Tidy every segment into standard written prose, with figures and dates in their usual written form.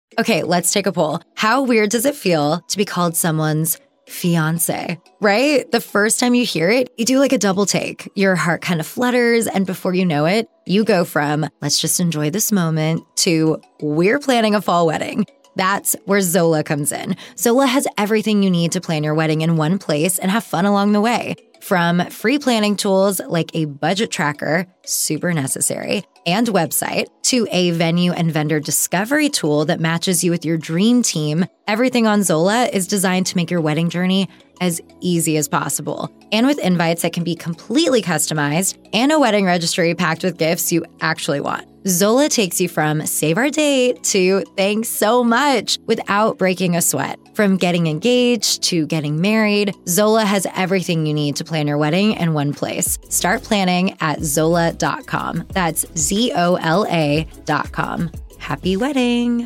Okay, let's take a poll. How weird does it feel to be called someone's fiance, right? The first time you hear it, you do like a double take. Your heart kind of flutters, and before you know it, you go from, let's just enjoy this moment, to we're planning a fall wedding. That's where Zola comes in. Zola has everything you need to plan your wedding in one place and have fun along the way. From free planning tools like a budget tracker, super necessary, and website, to a venue and vendor discovery tool that matches you with your dream team, everything on Zola is designed to make your wedding journey as easy as possible. And with invites that can be completely customized and a wedding registry packed with gifts you actually want. Zola takes you from save our date to thanks so much without breaking a sweat. From getting engaged to getting married, Zola has everything you need to plan your wedding in one place. Start planning at Zola.com. That's ZOLA.com. Happy wedding.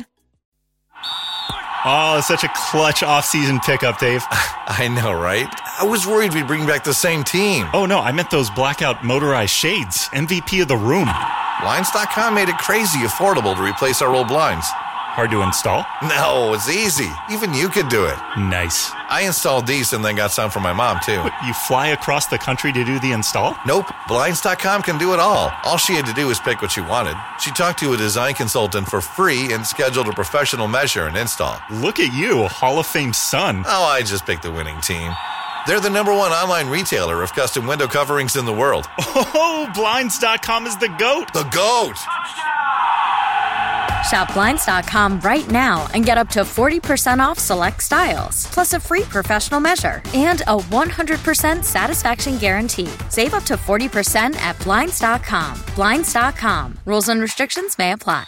Oh, such a clutch off-season pickup, Dave. I know, right? I was worried we'd bring back the same team. Oh, no, I meant those blackout motorized shades. MVP of the room. Blinds.com made it crazy affordable to replace our old blinds. Hard to install? No, it's easy. Even you could do it. Nice. I installed these and then got some for my mom, too. What, you fly across the country to do the install? Nope. Blinds.com can do it all. All she had to do was pick what she wanted. She talked to a design consultant for free and scheduled a professional measure and install. Look at you, Hall of Fame son. Oh, I just picked the winning team. They're the #1 online retailer of custom window coverings in the world. Oh, Blinds.com is the GOAT. The GOAT! Shop Blinds.com right now and get up to 40% off select styles, plus a free professional measure and a 100% satisfaction guarantee. Save up to 40% at Blinds.com. Blinds.com. Rules and restrictions may apply.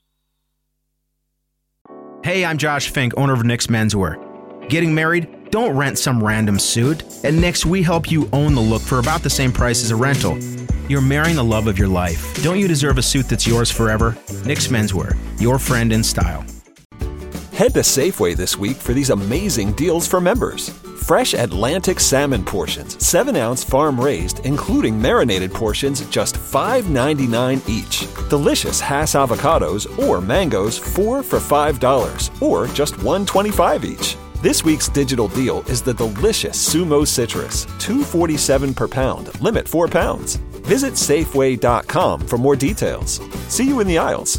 Hey, I'm Josh Fink, owner of Nick's Menswear. Getting married? Don't rent some random suit. At Nick's, we help you own the look for about the same price as a rental. You're marrying the love of your life. Don't you deserve a suit that's yours forever? Nick's Menswear, your friend in style. Head to Safeway this week for these amazing deals for members. Fresh Atlantic salmon portions, 7-ounce farm-raised, including marinated portions, just $5.99 each. Delicious Hass avocados or mangoes, 4 for $5, or just $1.25 each. This week's digital deal is the delicious Sumo Citrus, $2.47 per pound, limit 4 pounds. Visit Safeway.com for more details. See you in the aisles.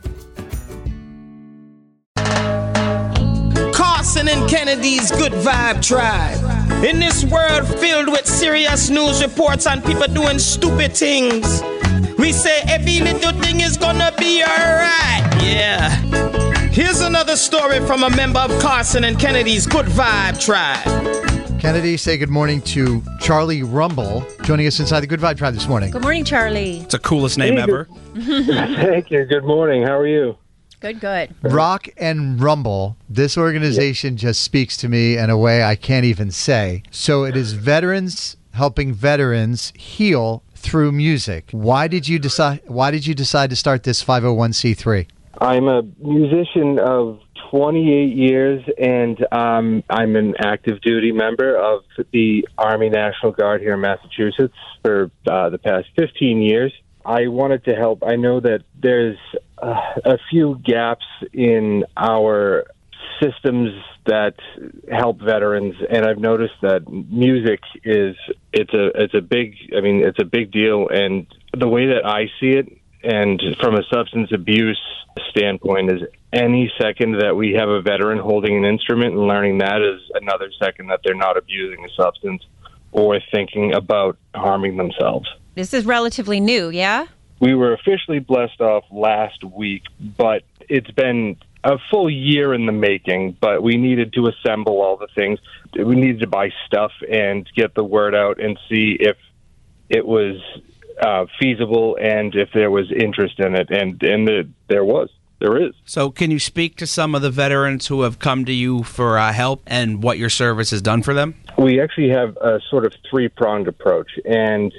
Carson and Kennedy's Good Vibe Tribe. In this world filled with serious news reports and people doing stupid things, we say every little thing is gonna be alright. Yeah. Here's another story from a member of Carson and Kennedy's Good Vibe Tribe. Kennedy, say good morning to Charlie Rumble, joining us inside the Good Vibe Tribe this morning. Good morning, Charlie. It's the coolest name ever. Thank you. Good morning. How are you? Good. Rock and Rumble, this organization just speaks to me in a way I can't even say. So it is veterans helping veterans heal through music. Why did you decide to start this 501c3? I'm a musician of 28 years, and I'm an active duty member of the Army National Guard here in Massachusetts for the past 15 years. I wanted to help. I know that there's a few gaps in our systems that help veterans, and I've noticed that music it's a big deal, and the way that I see it, and from a substance abuse standpoint, is any second that we have a veteran holding an instrument and learning that is another second that they're not abusing a substance or thinking about harming themselves. This is relatively new, yeah? We were officially blessed off last week, but it's been a full year in the making, but we needed to assemble all the things. We needed to buy stuff and get the word out and see if it was feasible and if there was interest in it, and there is. So can you speak to some of the veterans who have come to you for help and what your service has done for them? We actually have a sort of three-pronged approach, and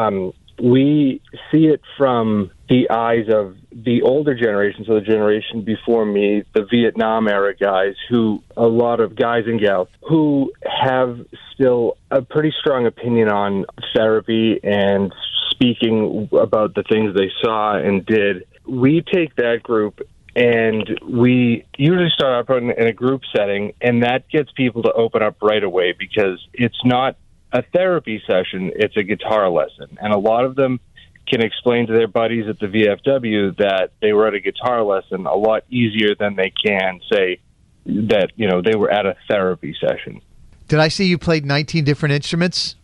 we see it from the eyes of the older generation, so the generation before me, the Vietnam-era guys, a lot of guys and gals, who have still a pretty strong opinion on therapy and speaking about the things they saw and did. We take that group and we usually start out in a group setting, and that gets people to open up right away because it's not a therapy session, it's a guitar lesson. And a lot of them can explain to their buddies at the VFW that they were at a guitar lesson a lot easier than they can say that, they were at a therapy session. Did I see you played 19 different instruments?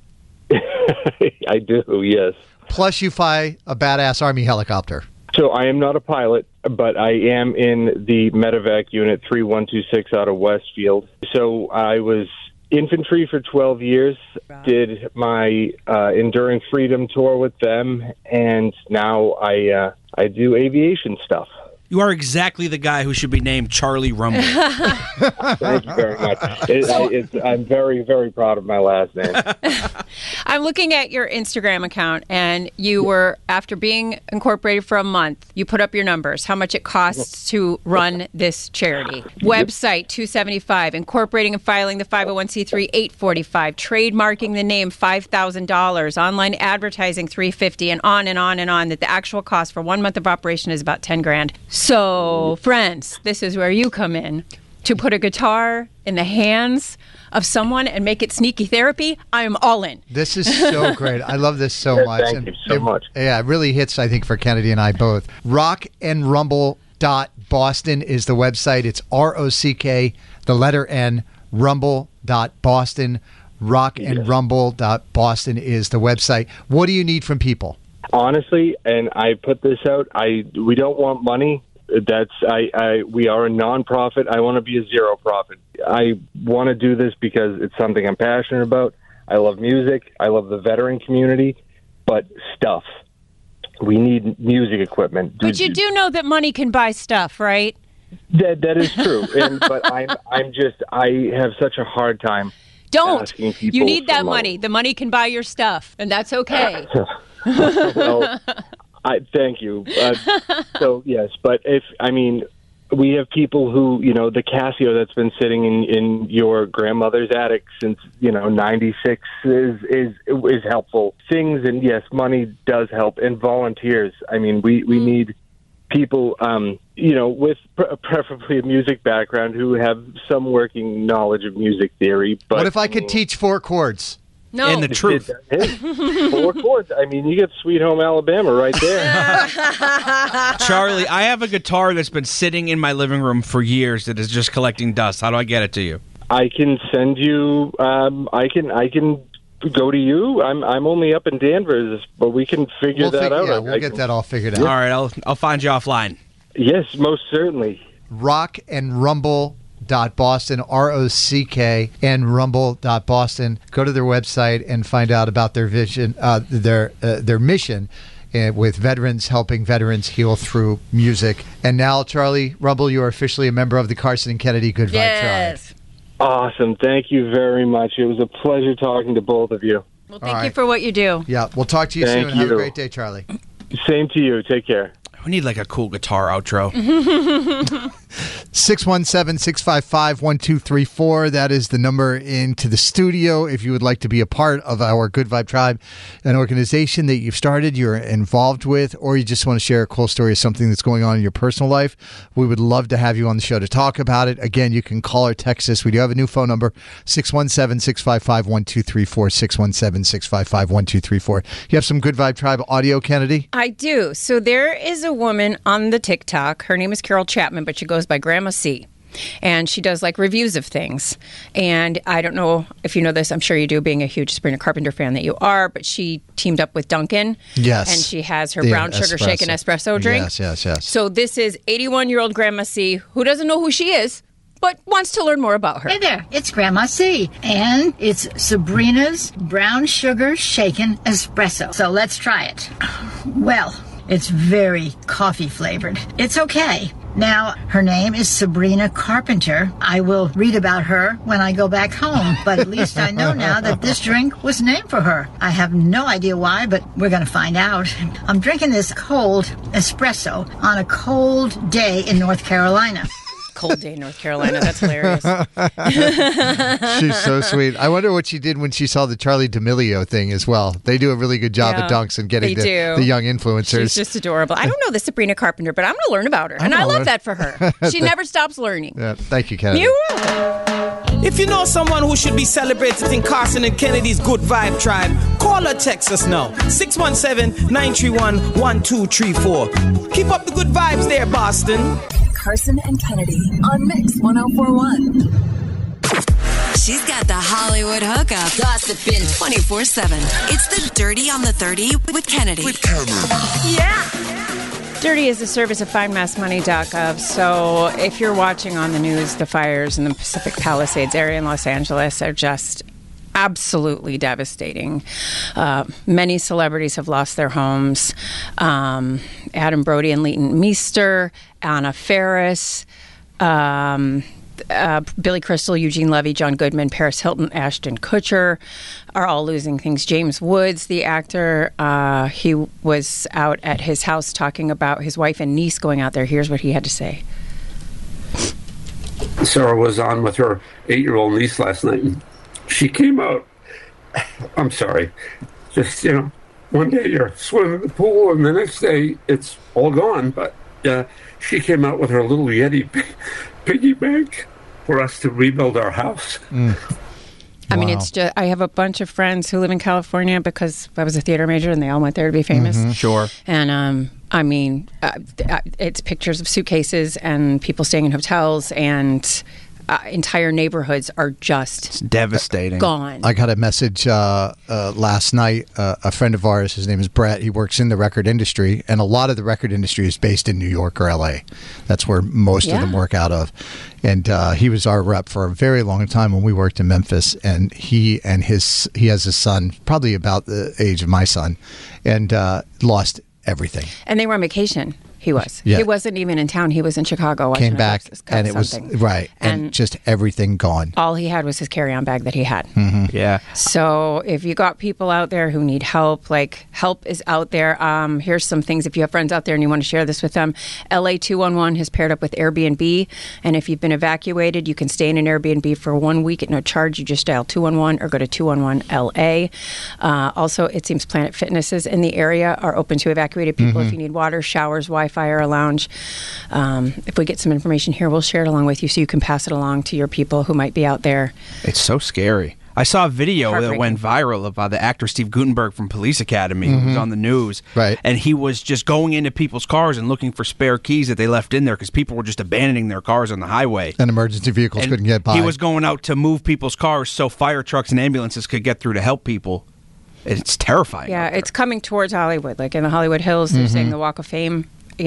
I do, yes. Plus you fly a badass Army helicopter. So I am not a pilot, but I am in the medevac unit 3126 out of Westfield. So I was infantry for 12 years, did my Enduring Freedom tour with them, and now I do aviation stuff. You are exactly the guy who should be named Charlie Rumble. Thank you very much. I'm very, very proud of my last name. I'm looking at your Instagram account, and you were, after being incorporated for a month, you put up your numbers, how much it costs to run this charity. Website, $275. Incorporating and filing the 501c3, $845. Trademarking the name, $5,000. Online advertising, $350, and on and on and on. That the actual cost for 1 month of operation is about $10,000. So, friends, this is where you come in. To put a guitar in the hands of someone and make it sneaky therapy, I am all in. This is so great. I love this so much. Thank you so much. Yeah, it really hits, I think, for Kennedy and I both. rockandrumble.boston is the website. It's ROCK, the letter N, rumble.boston. Rockandrumble.boston is the website. What do you need from people? Honestly, and I put this out, we don't want money. We are a nonprofit. I want to be a zero profit. I want to do this because it's something I'm passionate about. I love music. I love the veteran community, but stuff. We need music equipment. But you do know that money can buy stuff, right? That is true. But I have such a hard time. Don't. You need that money. The money can buy your stuff, and that's okay. Well, thank you. So yes, but we have people who, the Casio that's been sitting in your grandmother's attic since 96 is helpful. Things, and yes, money does help, and volunteers. We need people, with preferably a music background who have some working knowledge of music theory. But what if I could teach 4 chords? No. And the truth. 4 chords. You get Sweet Home Alabama right there. Charlie, I have a guitar that's been sitting in my living room for years that is just collecting dust. How do I get it to you? I can send you. I can go to you. I'm only up in Danvers, but we can figure that out. Yeah, we'll get that all figured out. All right, I'll find you offline. Yes, most certainly. rockandrumble.boston, ROCK and rumble.boston. Go to their website and find out about their vision, their mission with veterans, helping veterans heal through music. And now, Charlie Rumble, you are officially a member of the Carson and Kennedy Good Vibe Tribe. Awesome. Thank you very much. It was a pleasure talking to both of you. Well, thank you for what you do. Yeah, we'll talk to you soon. Have a great day, Charlie. Same to you. Take care. We need like a cool guitar outro. 617-655-1234. That is the number into the studio if you would like to be a part of our Good Vibe Tribe, an organization that you've started, you're involved with, or you just want to share a cool story of something that's going on in your personal life. We would love to have you on the show to talk about it. Again, you can call or text us. We do have a new phone number, 617-655-1234, 617-655-1234. You have some Good Vibe Tribe audio, Kennedy? I do. So there is a woman on the TikTok. Her name is Carol Chapman, but she goes by Grandma C. And she does like reviews of things. And I don't know if you know this. I'm sure you do, being a huge Sabrina Carpenter fan that you are. But she teamed up with Dunkin'. Yes. And she has her brown sugar shaken espresso drink. Yes. So this is 81-year-old Grandma C, who doesn't know who she is, but wants to learn more about her. Hey there, it's Grandma C, and it's Sabrina's brown sugar shaken espresso. So let's try it. Well, it's very coffee flavored. It's okay. Now, her name is Sabrina Carpenter. I will read about her when I go back home, but at least I know now that this drink was named for her. I have no idea why, but we're going to find out. I'm drinking this cold espresso on a cold day in North Carolina. cold day in North Carolina. That's hilarious. She's so sweet. I wonder what she did when she saw the Charli D'Amelio thing as well. They do a really good job at Dunks and getting the young influencers. She's just adorable. I don't know the Sabrina Carpenter, but I'm going to learn about her. And I love that for her. She never stops learning. Yeah, thank you, Kennedy. You're welcome. If you know someone who should be celebrated in Carson and Kennedy's Good Vibe Tribe, call or text us now. 617-931-1234. Keep up the good vibes there, Boston. Carson and Kennedy on Mix 1041. She's got the Hollywood hookup, gossiping 24/7. It's the Dirty on the 30 with Kennedy. Yeah. Dirty is a service of findmassmoney.gov. So if you're watching on the news, the fires in the Pacific Palisades area in Los Angeles are just absolutely devastating. Many celebrities have lost their homes. Adam Brody and Leighton Meester, Anna Faris, Billy Crystal, Eugene Levy, John Goodman, Paris Hilton, Ashton Kutcher are all losing things. James Woods, the actor, he was out at his house talking about his wife and niece going out there. Here's what he had to say. Sarah was on with her 8-year-old niece last night. She came out. I'm sorry. Just, one day you're swimming in the pool and the next day it's all gone. But she came out with her little Yeti piggy bank for us to rebuild our house. I mean, it's just, I have a bunch of friends who live in California because I was a theater major and they all went there to be famous. Mm-hmm. Sure. And I mean, it's pictures of suitcases and people staying in hotels, and entire neighborhoods are just devastating. Gone. I got a message last night. A friend of ours, his name is Brett. He works in the record industry, and a lot of the record industry is based in New York or L.A. That's where most of them work out of. And he was our rep for a very long time when we worked in Memphis. And he has a son, probably about the age of my son, and lost everything. And they were on vacation. He was. Yeah. He wasn't even in town. He was in Chicago watching Came back, and it was right, and just everything gone. All he had was his carry-on bag that he had. Mm-hmm. Yeah. So if you got people out there who need help, like help is out there. Here's some things. If you have friends out there and you want to share this with them, LA 211 has paired up with Airbnb, and if you've been evacuated, you can stay in an Airbnb for 1 week at no charge. You just dial 211 or go to 211 LA. Also, it seems Planet Fitnesses in the area are open to evacuated people if you need water, showers, Wi-Fi, or a lounge. If we get some information here, we'll share it along with you so you can pass it along to your people who might be out there. It's so scary. I saw a video that went viral of the actor Steve Guttenberg from Police Academy who was on the news. Right. And he was just going into people's cars and looking for spare keys that they left in there because people were just abandoning their cars on the highway. And emergency vehicles couldn't get by. He was going out to move people's cars so fire trucks and ambulances could get through to help people. It's terrifying. Yeah, it's coming towards Hollywood. Like in the Hollywood Hills, they're saying the Walk of Fame.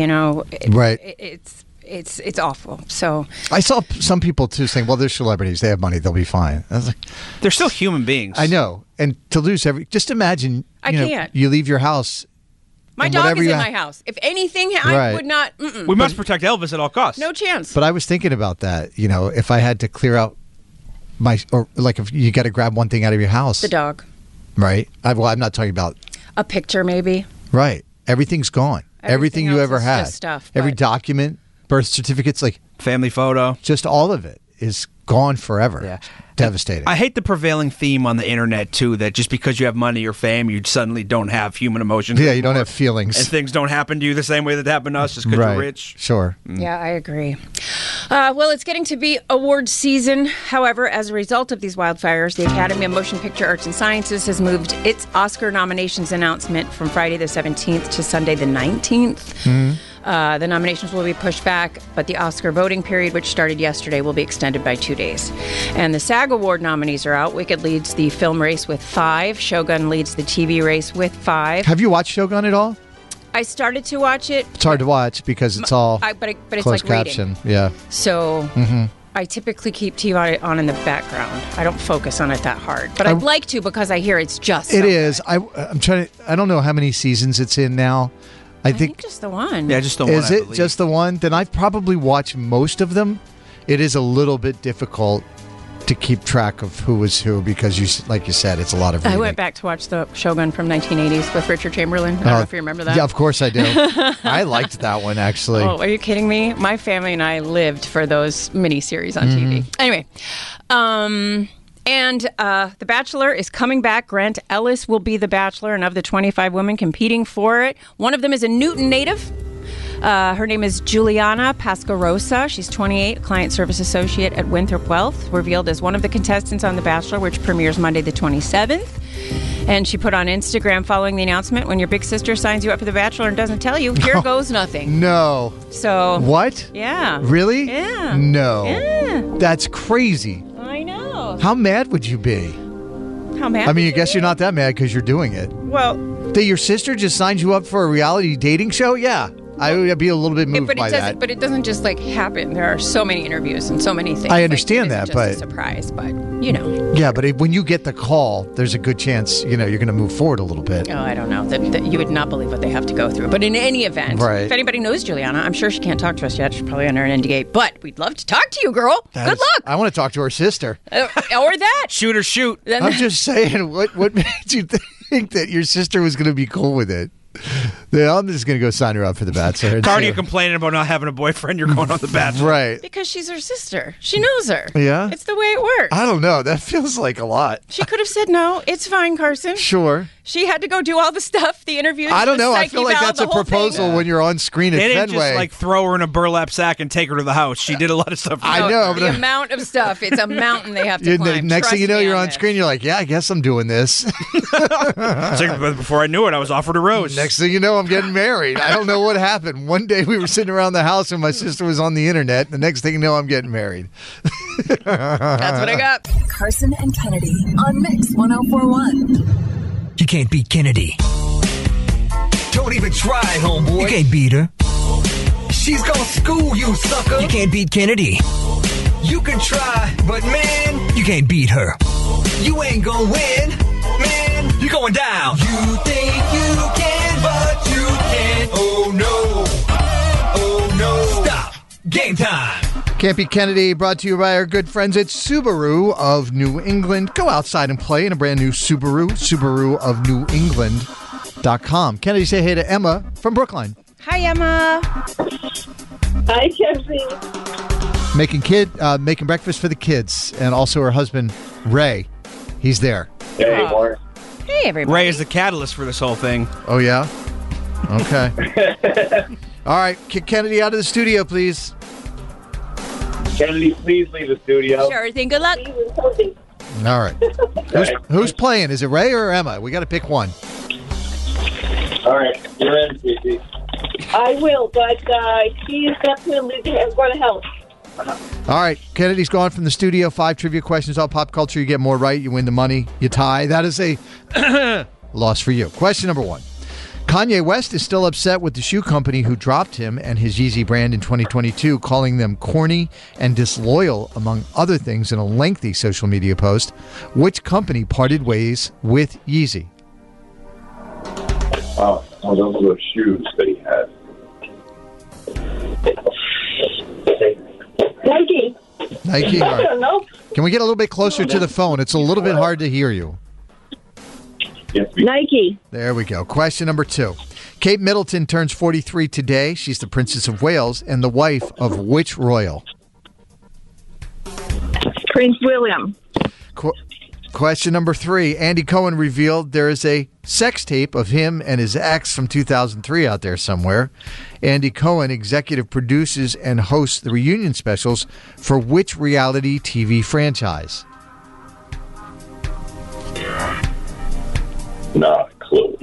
It's awful. So I saw some people too saying, "Well, they're celebrities; they have money; they'll be fine." I was like, "They're still human beings." I know, and to lose just imagine. You leave your house. My dog is in my house. If anything, I would not. We must protect Elvis at all costs. No chance. But I was thinking about that. If I had to clear out if you got to grab one thing out of your house, the dog, right? I'm not talking about a picture, maybe. Right, everything's gone. Everything you ever had, stuff, every document, birth certificates, like family photo, just all of it is gone forever. Yeah. Devastating. I hate the prevailing theme on the internet too, that just because you have money or fame, you suddenly don't have human emotions. Yeah, you don't have feelings, and things don't happen to you the same way that happened to us just because you're rich. Sure. Yeah, I agree. Well, it's getting to be award season. However, as a result of these wildfires, the Academy of Motion Picture Arts and Sciences has moved its Oscar nominations announcement from Friday the 17th to Sunday the 19th. The nominations will be pushed back, but the Oscar voting period, which started yesterday, will be extended by 2 days. And the SAG Award nominees are out. Wicked leads the film race with 5. Shogun leads the TV race with 5. Have you watched Shogun at all? I started to watch it. It's hard to watch because it's all but it's closed like caption. reading. Yeah. So I typically keep TV on in the background. I don't focus on it that hard, but I'd like to because I hear it's just. It is. I'm trying to. I don't know how many seasons it's in now. I think just the one. Yeah, just the one. Is it just the one? Then I've probably watched most of them. It is a little bit difficult to keep track of who was who because, like you said, it's a lot of reading. I went back to watch the Shogun from 1980s with Richard Chamberlain. I don't know if you remember that. Yeah, of course I do. I liked that one, actually. Oh, are you kidding me? My family and I lived for those miniseries on TV. Anyway, and The Bachelor is coming back. Grant Ellis will be The Bachelor, and of the 25 women competing for it, one of them is a Newton native. Her name is Juliana Pascarosa. She's 28, client service associate at Winthrop Wealth, revealed as one of the contestants on The Bachelor, which premieres Monday the 27th. And she put on Instagram following the announcement, when your big sister signs you up for The Bachelor and doesn't tell you, here goes nothing. No. So. What? Yeah. Really? Yeah. No. Yeah. That's crazy. I know. How mad would you be? How mad? I mean, I guess you're not that mad because you're doing it. Well. That your sister just signed you up for a reality dating show? Yeah. I would be a little bit moved by that. But it doesn't just happen. There are so many interviews and so many things. I understand that, but it's a surprise. But Yeah, but when you get the call, there's a good chance you're going to move forward a little bit. Oh, I don't know that you would not believe what they have to go through. But in any event, if anybody knows Juliana, I'm sure she can't talk to us yet. She's probably under an NDA. But we'd love to talk to you, girl. Good luck. I want to talk to her sister. Or that. Shoot or shoot. I'm just saying, what made you think that your sister was going to be cool with it? Yeah, I'm just going to go sign her up for The Bachelor. Already complaining about not having a boyfriend. You're going on The Bachelor. Right. Because she's her sister. She knows her. Yeah? It's the way it works. I don't know. That feels like a lot. She could have said no. It's fine, Carson. Sure. She had to go do all the stuff, the interviews. I don't know. I feel like eval, that's a proposal when you're on screen at They didn't Fenway. just throw her in a burlap sack and take her to the house. She did a lot of stuff. I know. The amount of stuff. It's a mountain they have to climb. Next thing you know, you're on this. screen. You're like, yeah, I guess I'm doing this. Before I knew it, I was offered a rose. Next thing you know, I'm getting married. I don't know what happened. One day we were sitting around the house and my sister was on the internet. The next thing you know, I'm getting married. That's what I got. Carson and Kennedy on Mix 104.1. You can't beat Kennedy. Don't even try, homeboy. You can't beat her. She's gonna school you, sucker. You can't beat Kennedy. You can try, but man, you can't beat her. You ain't gonna win, man. You're going down. You think you can, but you can't. Oh no. Oh no. Stop. Game time. Can't Beat Kennedy, brought to you by our good friends at Subaru of New England. Go outside and play in a brand new Subaru, Subaru of New England.com. Kennedy, say hey to Emma from Brookline. Hi, Emma. Hi, Kelsey. Making breakfast for the kids, and also her husband, Ray. He's there. Hey, Mark. Hey, everybody. Ray is the catalyst for this whole thing. Oh, yeah? Okay. All right, kick Kennedy out of the studio, please. Kennedy, please leave the studio. Sure thing. Good luck. All right. Who's playing? Is it Ray or Emma? We got to pick one. All right, you're in, Casey. I will, but he's definitely going to help. All right, Kennedy's gone from the studio. 5 trivia questions, all pop culture. You get more right, you win the money. You tie. That is a loss for you. Question number 1. Kanye West is still upset with the shoe company who dropped him and his Yeezy brand in 2022, calling them corny and disloyal, among other things, in a lengthy social media post. Which company parted ways with Yeezy? Oh, those were shoes that he had. Nike. Nike? All I don't right. know. Can we get a little bit closer to the phone? It's a little bit hard to hear you. Nike. There we go. Question number 2. Kate Middleton turns 43 today. She's the Princess of Wales and the wife of which royal? Prince William. Question number 3. Andy Cohen revealed there is a sex tape of him and his ex from 2003 out there somewhere. Andy Cohen executive produces and hosts the reunion specials for which reality TV franchise? Not a clue.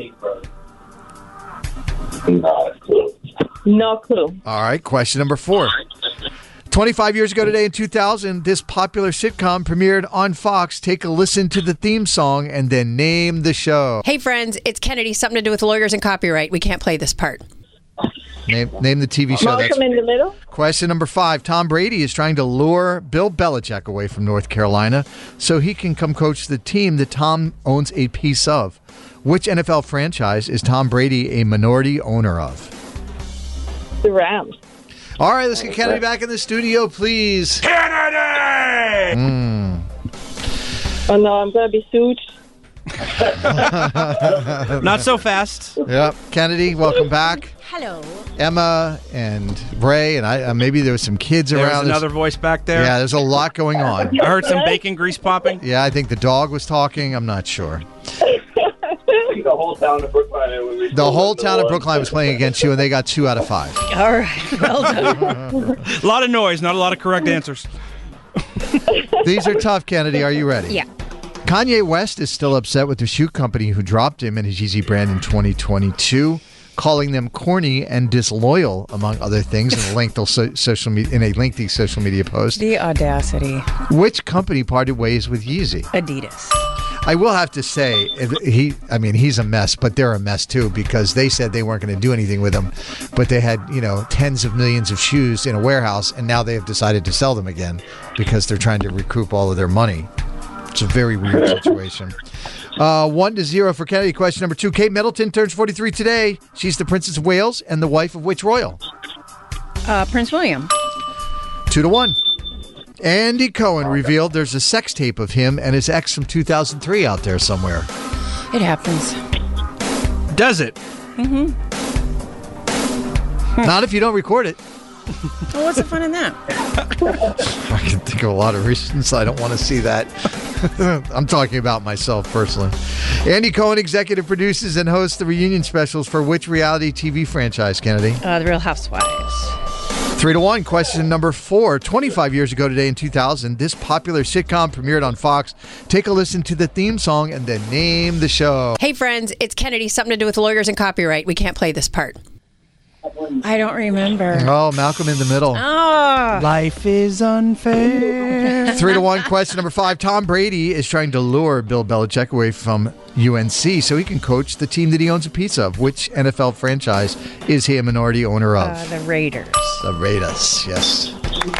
Not a clue. No clue. All right. Question number 4. 25 years ago today in 2000, this popular sitcom premiered on Fox. Take a listen to the theme song and then name the show. Hey, friends, it's Kennedy. Something to do with lawyers and copyright. We can't play this part. Name the TV show. Malcolm in the Middle. Question number 5. Tom Brady is trying to lure Bill Belichick away from North Carolina so he can come coach the team that Tom owns a piece of. Which NFL franchise is Tom Brady a minority owner of? The Rams. All right, let's get Kennedy back in the studio, please. Kennedy! Oh no, I'm going to be sued. Not so fast. Yep. Kennedy, welcome back. Hello. Emma and Ray, and maybe there was some kids There's around. another voice back there. Yeah, there's a lot going on. I heard some bacon grease popping. Yeah, I think the dog was talking. I'm not sure. The whole town of Brookline. The whole town of Brookline was playing against you, and they got 2 out of 5. All right. Well done. A lot of noise, not a lot of correct answers. These are tough, Kennedy. Are you ready? Yeah. Kanye West is still upset with the shoe company who dropped him and his Yeezy brand in 2022, calling them corny and disloyal, among other things, in a lengthy social media post. The audacity. Which company parted ways with Yeezy? Adidas. I will have to say, he's a mess, but they're a mess too, because they said they weren't going to do anything with them, but they had, tens of millions of shoes in a warehouse, and now they have decided to sell them again because they're trying to recoup all of their money. It's a very weird situation. 1-0 for Kennedy. Question number 2. Kate Middleton turns 43 today. She's the Princess of Wales and the wife of which royal? Prince William. 2-1. Andy Cohen revealed there's a sex tape of him and his ex from 2003 out there somewhere. It happens. Does it? Mm-hmm. Not if you don't record it. Well, what's the fun in that? I can think of a lot of reasons I don't want to see that. I'm talking about myself personally. Andy Cohen executive produces and hosts the reunion specials for which reality TV franchise, Kennedy? The Real Housewives. 3-1. Question number 4. 25 years ago today in 2000, this popular sitcom premiered on Fox. Take a listen to the theme song and then name the show. Hey, friends, it's Kennedy. Something to do with lawyers and copyright. We can't play this part. I don't remember. Oh, Malcolm in the Middle. Oh. Life is unfair. 3-1. Question number 5. Tom Brady is trying to lure Bill Belichick away from UNC so he can coach the team that he owns a piece of. Which NFL franchise is he a minority owner of? The Raiders. The Raiders, yes.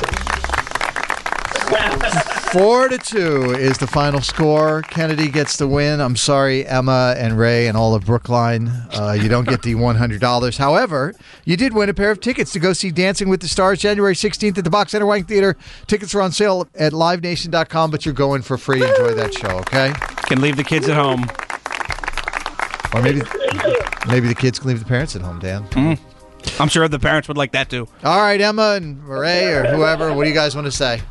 4-2 is the final score. Kennedy gets the win. I'm sorry, Emma and Ray and all of Brookline. You don't get the $100. However, you did win a pair of tickets to go see Dancing with the Stars January 16th at the Box Center Wang Theater. Tickets are on sale at livenation.com, but you're going for free. Enjoy that show, okay? Can leave the kids at home. Or maybe the kids can leave the parents at home, Dan. I'm sure the parents would like that too. All right, Emma and Ray or whoever, what do you guys want to say?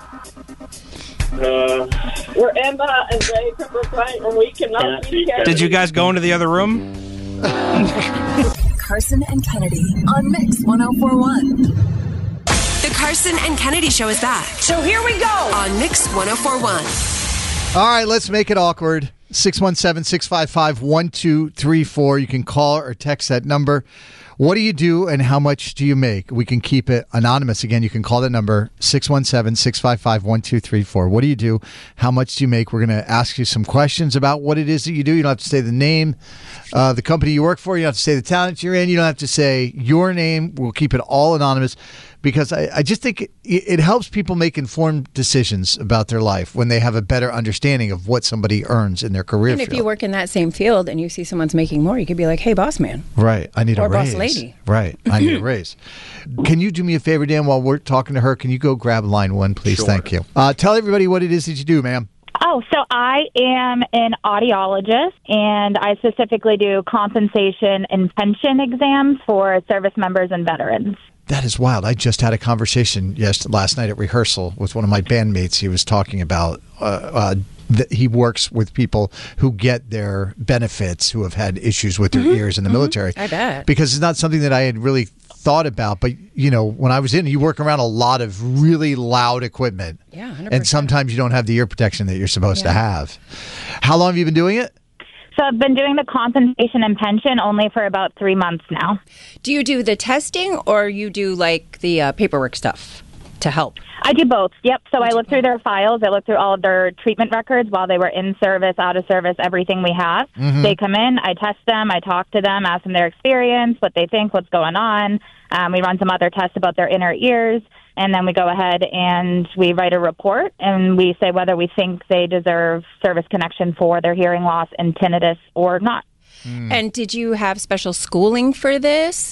We're Emma and Ray from Brookline, and we cannot be carried. Did you guys go into the other room? Carson and Kennedy on Mix 104.1. The Carson and Kennedy Show is back. So here we go on Mix 104.1. All right, let's make it awkward. 617-655-1234. You can call or text that number. What do you do and how much do you make? We can keep it anonymous. Again, you can call that number, 617-655-1234. What do you do? How much do you make? We're going to ask you some questions about what it is that you do. You don't have to say the name, the company you work for. You don't have to say the town that you're in. You don't have to say your name. We'll keep it all anonymous because I just think it helps people make informed decisions about their life when they have a better understanding of what somebody earns in their career And if you work in that same field and you see someone's making more, you could be like, hey, boss man. Right. I need a raise. Or boss lady. Right. I need a raise. Can you do me a favor, Dan, while we're talking to her? Can you go grab line 1, please? Sure. Thank you. Tell everybody what it is that you do, ma'am. Oh, so I am an audiologist, and I specifically do compensation and pension exams for service members and veterans. That is wild. I just had a conversation last night at rehearsal with one of my bandmates. He was talking about he works with people who get their benefits who have had issues with their ears in the military. I bet. Because it's not something that I had really thought about. But, when I was you work around a lot of really loud equipment. Yeah, 100%. And sometimes you don't have the ear protection that you're supposed to have. How long have you been doing it? So I've been doing the compensation and pension only for about 3 months now. Do you do the testing or you do like the paperwork stuff to help? I do both. Yep. So I look through their files. I look through all of their treatment records while they were in service, out of service, everything we have. Mm-hmm. They come in, I test them, I talk to them, ask them their experience, what they think, what's going on. We run some other tests about their inner ears. And then we go ahead and we write a report and we say whether we think they deserve service connection for their hearing loss and tinnitus or not. And did you have special schooling for this?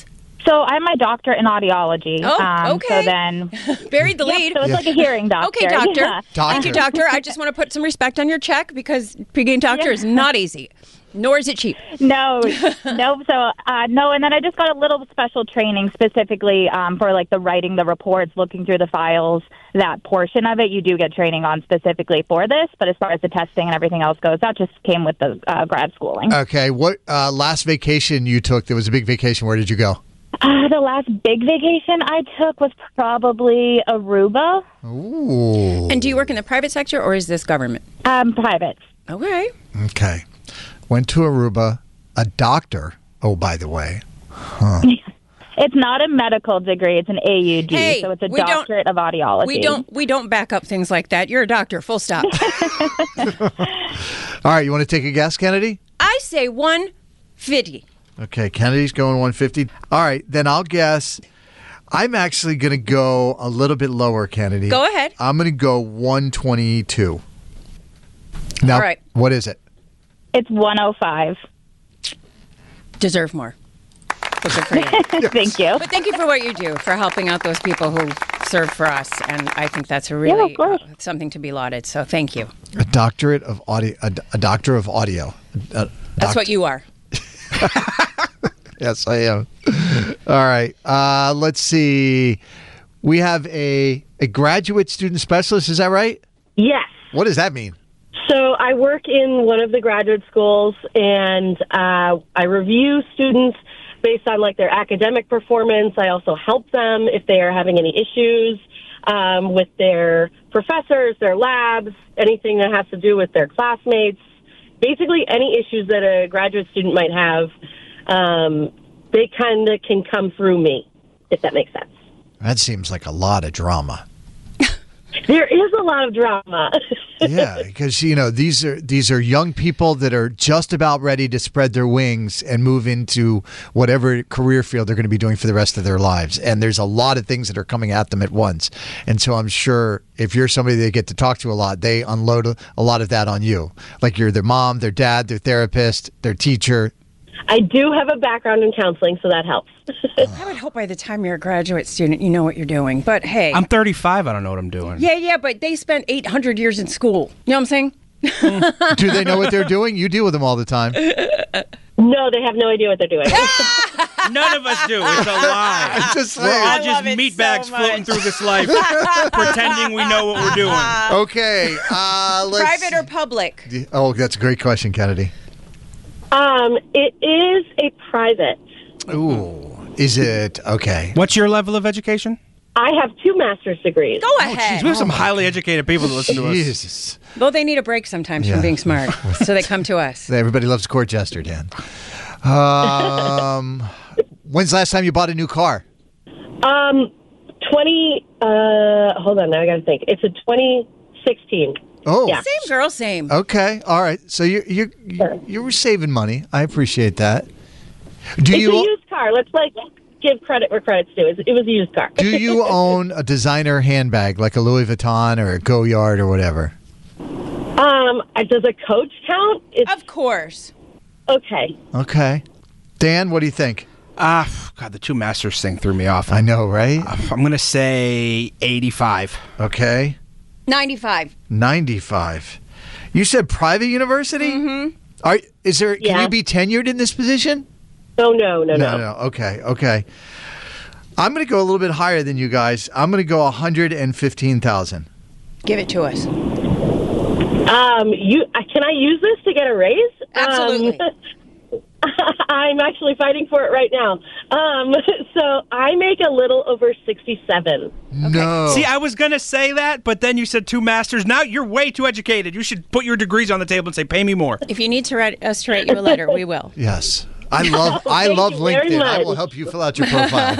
So I'm my doctorate in audiology. Oh, okay. So then buried the lead. So it's like a hearing doctor. Okay, doctor. Yeah. Thank you, doctor. I just want to put some respect on your check because being a doctor is not easy, nor is it cheap. No. So no, and then I just got a little special training specifically for like the writing the reports, looking through the files. That portion of it you do get training on specifically for this, but as far as the testing and everything else goes, that just came with the grad schooling. Okay, what last vacation you took? There was a big vacation. Where did you go? The last big vacation I took was probably Aruba. Ooh. And do you work in the private sector or is this government? Private. Okay. Okay. Went to Aruba. A doctor. Oh, by the way. Huh. It's not a medical degree; it's an AUD, Hey, so it's a doctorate of audiology. We don't back up things like that. You're a doctor. Full stop. All right, you want to take a guess, Kennedy? I say 150. Okay, Kennedy's going 150. All right, then I'll guess. I'm actually going to go a little bit lower, Kennedy. Go ahead. I'm going to go 122. Now, All right. What is it? It's 105. Deserve more. But good for you. Thank you. But thank you for what you do, for helping out those people who serve for us. And I think that's a really something to be lauded. So thank you. A doctorate of audio. A doctor of audio. That's what you are. Yes, I am. All right. Let's see. We have a graduate student specialist. Is that right? Yes. What does that mean? So I work in one of the graduate schools, and I review students based on like their academic performance. I also help them if they are having any issues with their professors, their labs, anything that has to do with their classmates. Basically, any issues that a graduate student might have, they kind of can come through me, if that makes sense. That seems like a lot of drama. There is a lot of drama. Yeah, because these are young people that are just about ready to spread their wings and move into whatever career field they're going to be doing for the rest of their lives. And there's a lot of things that are coming at them at once. And so I'm sure if you're somebody they get to talk to a lot, they unload a lot of that on you. Like you're their mom, their dad, their therapist, their teacher. I do have a background in counseling, so that helps. I would hope by the time you're a graduate student, you know what you're doing. But hey. I'm 35. I don't know what I'm doing. Yeah, but they spent 800 years in school. You know what I'm saying? Do they know what they're doing? You deal with them all the time. No, they have no idea what they're doing. None of us do. It's a lie. We're all just meatbags floating through this life, pretending we know what we're doing. Okay. Private or public? Oh, that's a great question, Kennedy. It is a private. Ooh. Is it? Okay. What's your level of education? I have 2 master's degrees. Go ahead. Geez, we have some highly educated people that listen to us. Jesus. Well, they need a break sometimes from being smart, so they come to us. Everybody loves a court jester, Dan. When's the last time you bought a new car? 20. Hold on, now I got to think. It's a 2016. Oh, yeah. Same girl, same. Okay, all right. So you were saving money. I appreciate that. It's a used car. Let's give credit where credit's due. It was a used car. Do you own a designer handbag like a Louis Vuitton or a Goyard or whatever? Does a Coach count? Of course. Okay. Okay. Dan, what do you think? God, the 2 masters thing threw me off. I know, right? I'm going to say 85. Okay. 95. 95. You said private university? Mm-hmm. Can you be tenured in this position? Oh, no. Okay. I'm going to go a little bit higher than you guys. I'm going to go 115,000. Give it to us. Can I use this to get a raise? Absolutely. I'm actually fighting for it right now. So I make a little over 67. No. See, I was going to say that, but then you said 2 masters. Now you're way too educated. You should put your degrees on the table and say, pay me more. If you need to write us to write you a letter, we will. Yes. I love LinkedIn. I will help you fill out your profile.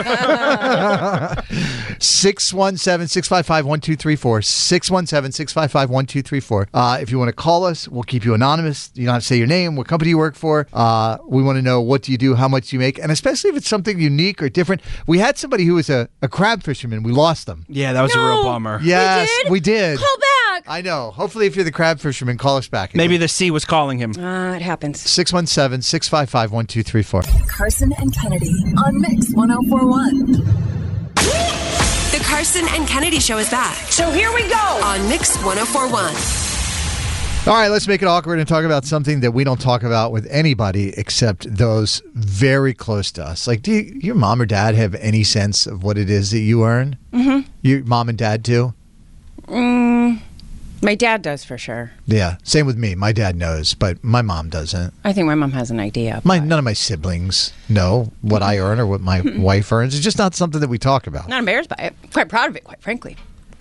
617-655-1234. 617-655-1234. If you want to call us, we'll keep you anonymous. You don't have to say your name, what company you work for. We want to know what do you do, how much do you make, and especially if it's something unique or different. We had somebody who was a crab fisherman. We lost them. Yeah, that was a real bummer. Yes, we did. Call back. I know. Hopefully, if you're the crab fisherman, call us back. Maybe the sea was calling him. It happens. 617-655-1234. Carson and Kennedy on Mix 1041. The Carson and Kennedy Show is back. So here we go on Mix 1041. All right, let's make it awkward and talk about something that we don't talk about with anybody except those very close to us. Like, do your mom or dad have any sense of what it is that you earn? Mm-hmm. Your mom and dad do? My dad does for sure. Yeah, same with me. My dad knows, but my mom doesn't. I think my mom has an idea. None of my siblings know what I earn or what my wife earns. It's just not something that we talk about. Not embarrassed by it. Quite proud of it, quite frankly.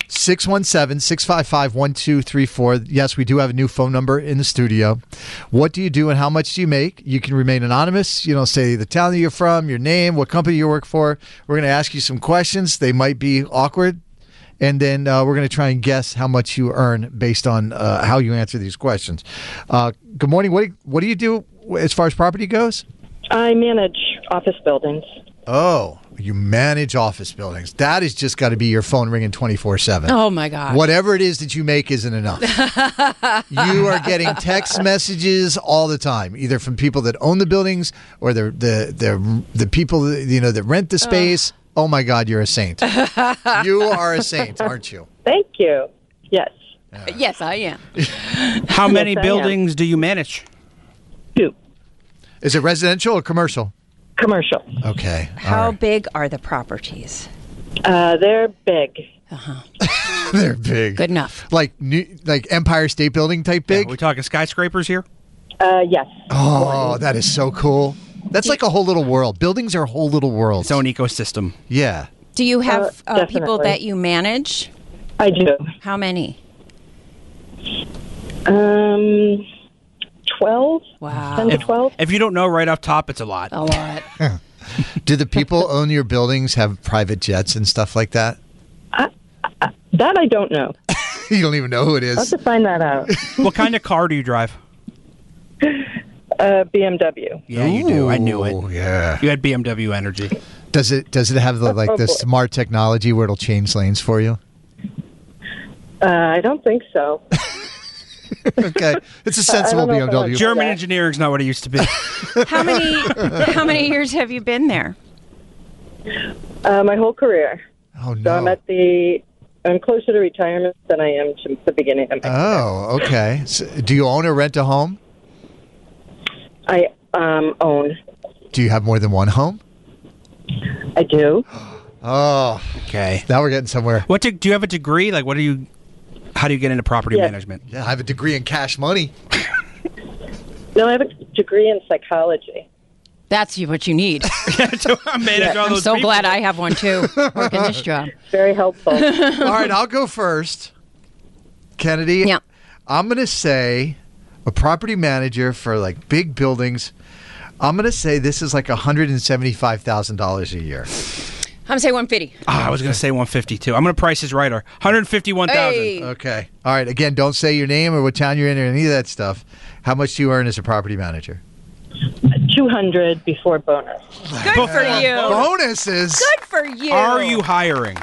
617-655-1234. Yes, we do have a new phone number in the studio. What do you do and how much do you make? You can remain anonymous. Say the town that you're from, your name, what company you work for. We're going to ask you some questions. They might be awkward. And then we're going to try and guess how much you earn based on how you answer these questions. Good morning. What do you do as far as property goes? I manage office buildings. Oh, you manage office buildings. That has just got to be your phone ringing 24/7. Oh, my God. Whatever it is that you make isn't enough. You are getting text messages all the time, either from people that own the buildings or the people that rent the space. Oh, my God, you're a saint. You are a saint, aren't you? Thank you. Yes. Yes, I am. How many buildings do you manage? 2. Is it residential or commercial? Commercial. Okay. How big are the properties? They're big. They're big. Good enough. Like Empire State Building type big? Yeah, we talking skyscrapers here? Yes. Oh, that is so cool. That's like a whole little world. Buildings are a whole little world. Its own ecosystem. Yeah. Do you have people definitely. that you manage? I do. How many? 12. Wow. 10 to 12. If you don't know right off top, it's a lot. A lot. Do the people own your buildings have private jets and stuff like that? That I don't know. You don't even know who it is. I'll have to find that out. What kind of car do you drive? BMW. Yeah, you do. I knew it. Yeah. You had BMW energy. Does it have the smart technology where it'll change lanes for you? I don't think so. Okay. It's a sensible BMW. German engineering's not what it used to be. How many years have you been there? My whole career. Oh, no. So I'm closer to retirement than I am to the beginning of my career. Oh, okay. So, do you own or rent a home? I own. Do you have more than one home? I do. Oh, okay. Now we're getting somewhere. Do you have a degree? Like, how do you get into property management? Yeah, I have a degree in cash money. No, I have a degree in psychology. That's what you need. To manage all I'm those so people. glad I have one too. Working this job. Very helpful. All right, I'll go first. Kennedy, Yeah. I'm going to say a property manager for like big buildings. I'm going to say this is like $175,000 a year. I'm going to say 150. I was going to say 150 too. I'm going to price his right. 151,000. Hey. Okay. All right. Again, don't say your name or what town you're in or any of that stuff. How much do you earn as a property manager? 200 before bonus. Good for you. Bonuses? Good for you. Are you hiring?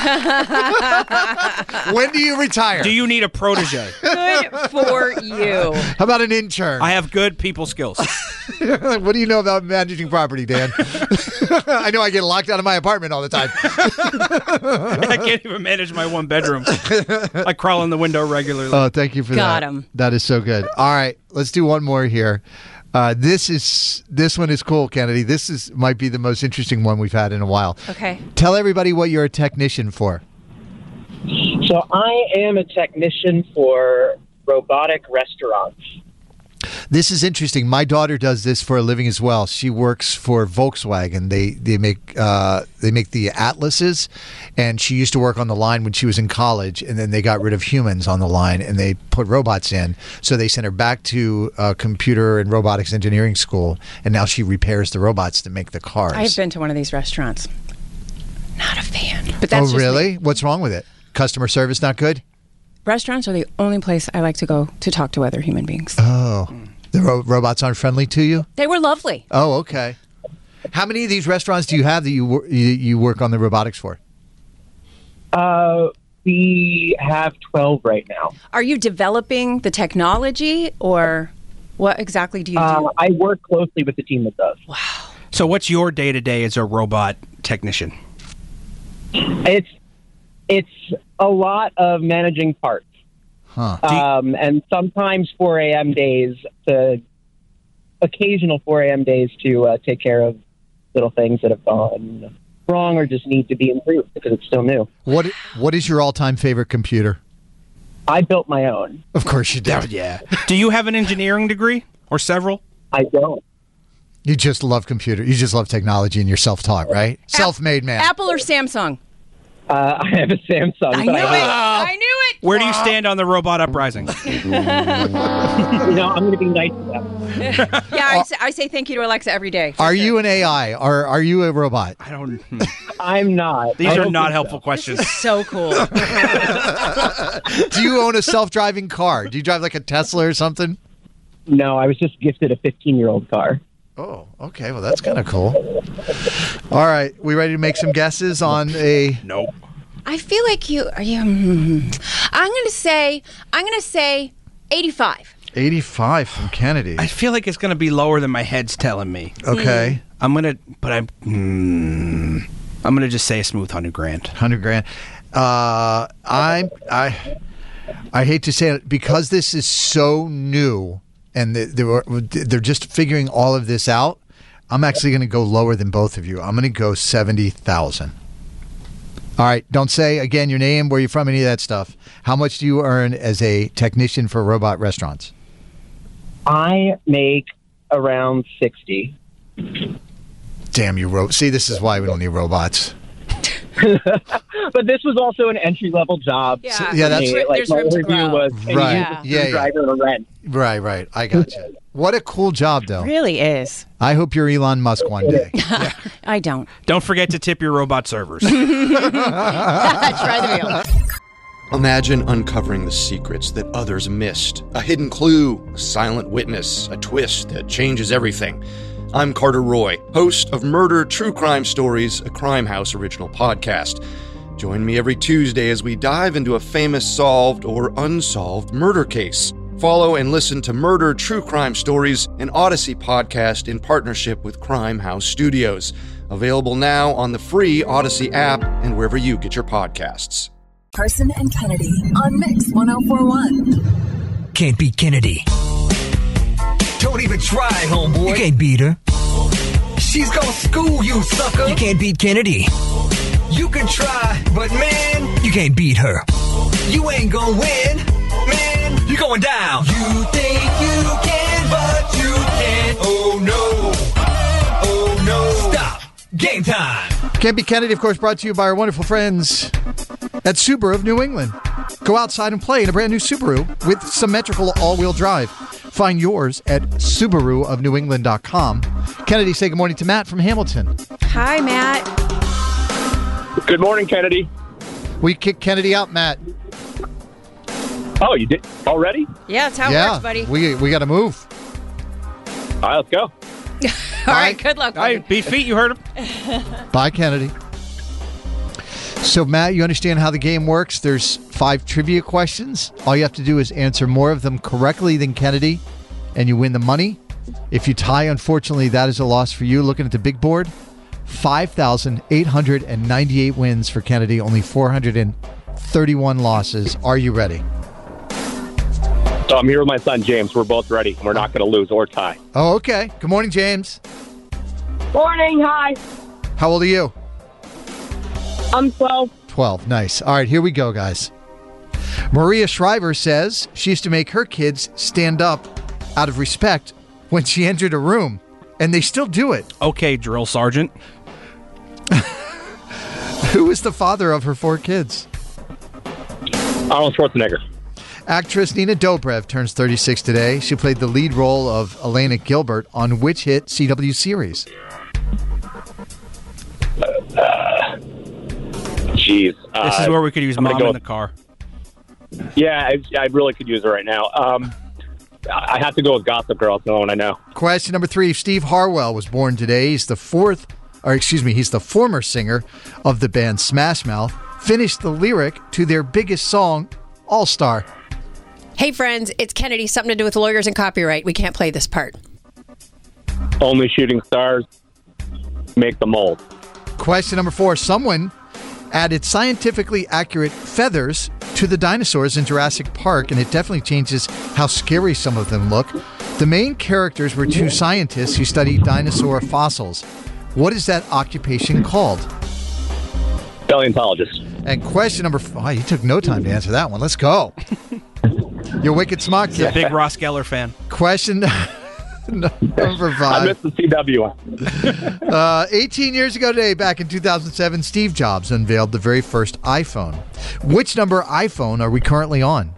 When do you retire? Do you need a protege? Good for you. How about an intern? I have good people skills. What do you know about managing property, Dan? I know I get locked out of my apartment all the time. I can't even manage my one bedroom. I crawl in the window regularly. Oh, thank you for that. Got him. That is so good. All right, let's do one more here. This one is cool, Kennedy. Might be the most interesting one we've had in a while. Okay. Tell everybody what you're a technician for. So I am a technician for robotic restaurants. This is interesting. My daughter does this for a living as well. She works for Volkswagen. They make the Atlases, and she used to work on the line when she was in college. And then they got rid of humans on the line, and they put robots in. So they sent her back to computer and robotics engineering school, and now she repairs the robots that make the cars. I've been to one of these restaurants. Not a fan. But that's just really? me. What's wrong with it? Customer service not good? Restaurants are the only place I like to go to talk to other human beings. Oh, the robots aren't friendly to you? They were lovely. Oh, okay. How many of these restaurants do you have that you work on the robotics for? We have 12 right now. Are you developing the technology, or what exactly do you do? I work closely with the team that does. Wow. So what's your day-to-day as a robot technician? It's a lot of managing parts. Huh. And sometimes 4 a.m. days, occasional 4 a.m. days to take care of little things that have gone wrong or just need to be improved because it's still new. What is your all-time favorite computer? I built my own. Of course you did. Yeah. Do you have an engineering degree or several? I don't. You just love computer. You just love technology, and you're self-taught, right? Self-made man. Apple or Samsung? I have a Samsung. I knew it. I knew it. Where do you stand on the robot uprising? I'm going to be nice to them. Yeah, I say thank you to Alexa every day. Are you an AI? Or are you a robot? I don't. I'm not. These are not helpful questions. So cool. Do you own a self-driving car? Do you drive like a Tesla or something? No, I was just gifted a 15-year-old car. Oh, okay. Well, that's kind of cool. All right. We ready to make some guesses on a... Nope. I feel like I'm going to say 85. 85 from Kennedy. I feel like it's going to be lower than my head's telling me. Okay. I'm going to just say a smooth $100,000. $100,000. I hate to say it, because this is so new and they're just figuring all of this out, I'm actually going to go lower than both of you. I'm going to go 70,000. All right. Don't say, again, your name, where you're from, any of that stuff. How much do you earn as a technician for robot restaurants? I make around 60. Damn you, See, this is why we don't need robots. But this was also an entry-level job. Yeah, So, yeah, that's there's room to grow. Was, right. Yeah. Driver or rent. Right. I got you. What a cool job, though. It really is. I hope you're Elon Musk one day. I don't. Don't forget to tip your robot servers. Try the meal. Imagine uncovering the secrets that others missed. A hidden clue, a silent witness, a twist that changes everything. I'm Carter Roy, host of Murder True Crime Stories, a Crime House original podcast. Join me every Tuesday as we dive into a famous solved or unsolved murder case. Follow and listen to Murder True Crime Stories, an Odyssey podcast in partnership with Crime House Studios. Available now on the free Odyssey app and wherever you get your podcasts. Carson and Kennedy on Mix 104.1. Can't beat Kennedy. Don't even try, homeboy. You can't beat her. She's gonna school you, sucker. You can't beat Kennedy. You can try, but man, you can't beat her. You ain't gonna win, man. You're going down. You think you can, but you can't. Oh no. Oh no. Stop. Game time. Can't Be Kennedy, of course, brought to you by our wonderful friends at Subaru of New England. Go outside and play in a brand new Subaru with symmetrical all-wheel drive. Find yours at SubaruofNewEngland.com. Kennedy, say good morning to Matt from Hamilton. Hi, Matt. Good morning, Kennedy. We kicked Kennedy out, Matt. Oh, you did already? Yeah, that's how it works, buddy. We got to move. All right, let's go. All right, good luck, buddy. Beat feet, you heard him. Bye, Kennedy. So, Matt, you understand how the game works. There's 5 trivia questions. All you have to do is answer more of them correctly than Kennedy, and you win the money. If you tie, unfortunately, that is a loss for you. Looking at the big board, 5,898 wins for Kennedy, only 431 losses. Are you ready? So I'm here with my son, James. We're both ready. We're not going to lose or tie. Oh, okay. Good morning, James. Morning, hi. How old are you? I'm 12. 12. Nice. All right, here we go, guys. Maria Shriver says she used to make her kids stand up out of respect when she entered a room, and they still do it. Okay, drill sergeant. Who is the father of her 4 kids? Arnold Schwarzenegger. Actress Nina Dobrev turns 36 today. She played the lead role of Elena Gilbert on which hit CW series? Jeez. This is where we could use Mom in the car. Yeah, I really could use it right now. I have to go with Gossip Girl. It's the one I know. Question number 3. Steve Harwell was born today. He's the former singer of the band Smash Mouth. finished the lyric to their biggest song, All Star? Hey, friends, it's Kennedy. Something to do with lawyers and copyright. We can't play this part. Only shooting stars make the mold. Question number 4. Someone added scientifically accurate feathers to the dinosaurs in Jurassic Park, and it definitely changes how scary some of them look. The main characters were 2 scientists who studied dinosaur fossils. What is that occupation called? Paleontologist. And question number 5. Oh, you took no time to answer that one. Let's go. You're wicked smart, He's a kid. big Ross Geller fan. Question number 5. I missed the CW one. 18 years ago today, back in 2007, Steve Jobs unveiled the very first iPhone. Which number iPhone are we currently on?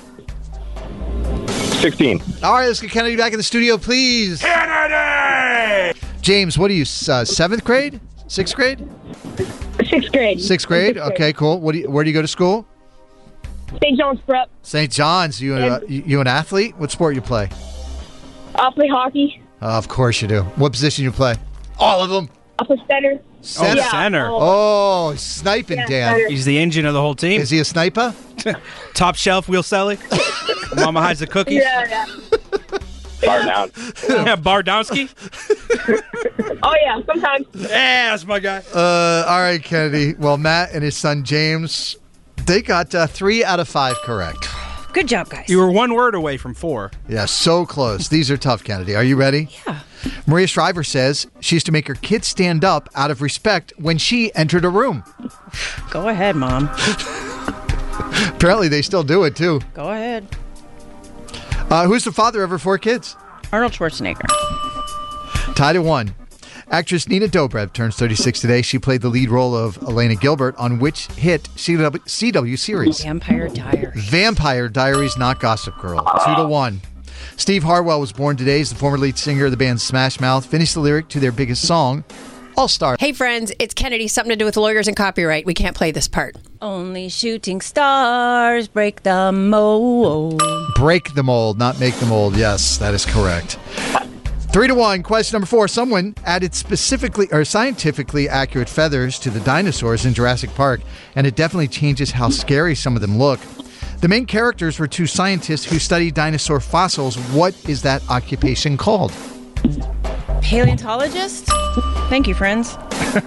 16. All right, let's get Kennedy back in the studio, please. Kennedy! James, what are you, 7th grade? 6th grade? 6th grade. 6th grade? Okay, cool. Where do you go to school? St. John's Prep. St. John's. You an athlete? What sport you play? I play hockey. Of course you do. What position you play? All of them. I play center. Center. Oh, center. Oh, sniping, Yeah, Dan. center. He's the engine of the whole team. Is he a sniper? Top shelf, wheel selling. Mama hides the cookies. Yeah. Bar down. Yeah, Bardowski. Oh, yeah, sometimes. Yeah, that's my guy. All right, Kennedy. Well, Matt and his son James, they got 3 out of 5 correct. Good job, guys. You were 1 word away from 4. Yeah, so close. These are tough, Kennedy. Are you ready? Yeah. Maria Shriver says she used to make her kids stand up out of respect when she entered a room. Go ahead, Mom. Apparently, they still do it, too. Go ahead. Who's the father of her 4 kids? Arnold Schwarzenegger. Tied at 1. Actress Nina Dobrev turns 36 today. She played the lead role of Elena Gilbert on which hit CW series? Vampire Diaries. Vampire Diaries, not Gossip Girl. 2 to 1. Steve Harwell was born today. He's the former lead singer of the band Smash Mouth. Finished the lyric to their biggest song, All Star. Hey, friends, it's Kennedy. Something to do with lawyers and copyright. We can't play this part. Only shooting stars break the mold. Break the mold, not make the mold. Yes, that is correct. 3 to 1. Question number 4. Someone added specifically or scientifically accurate feathers to the dinosaurs in Jurassic Park, and it definitely changes how scary some of them look. The main characters were 2 scientists who studied dinosaur fossils. What is that occupation called? Paleontologist? Thank you, friends.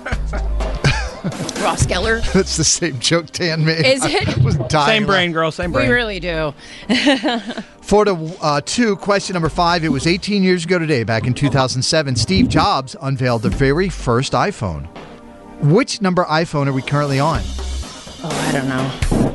Ross Geller. That's the same joke Dan made. Is it? I was dying. Same brain, girl. Same brain. We really do. 4 to 2. Question number 5. It was 18 years ago today, back in 2007. Steve Jobs unveiled the very first iPhone. Which number iPhone are we currently on? Oh, I don't know.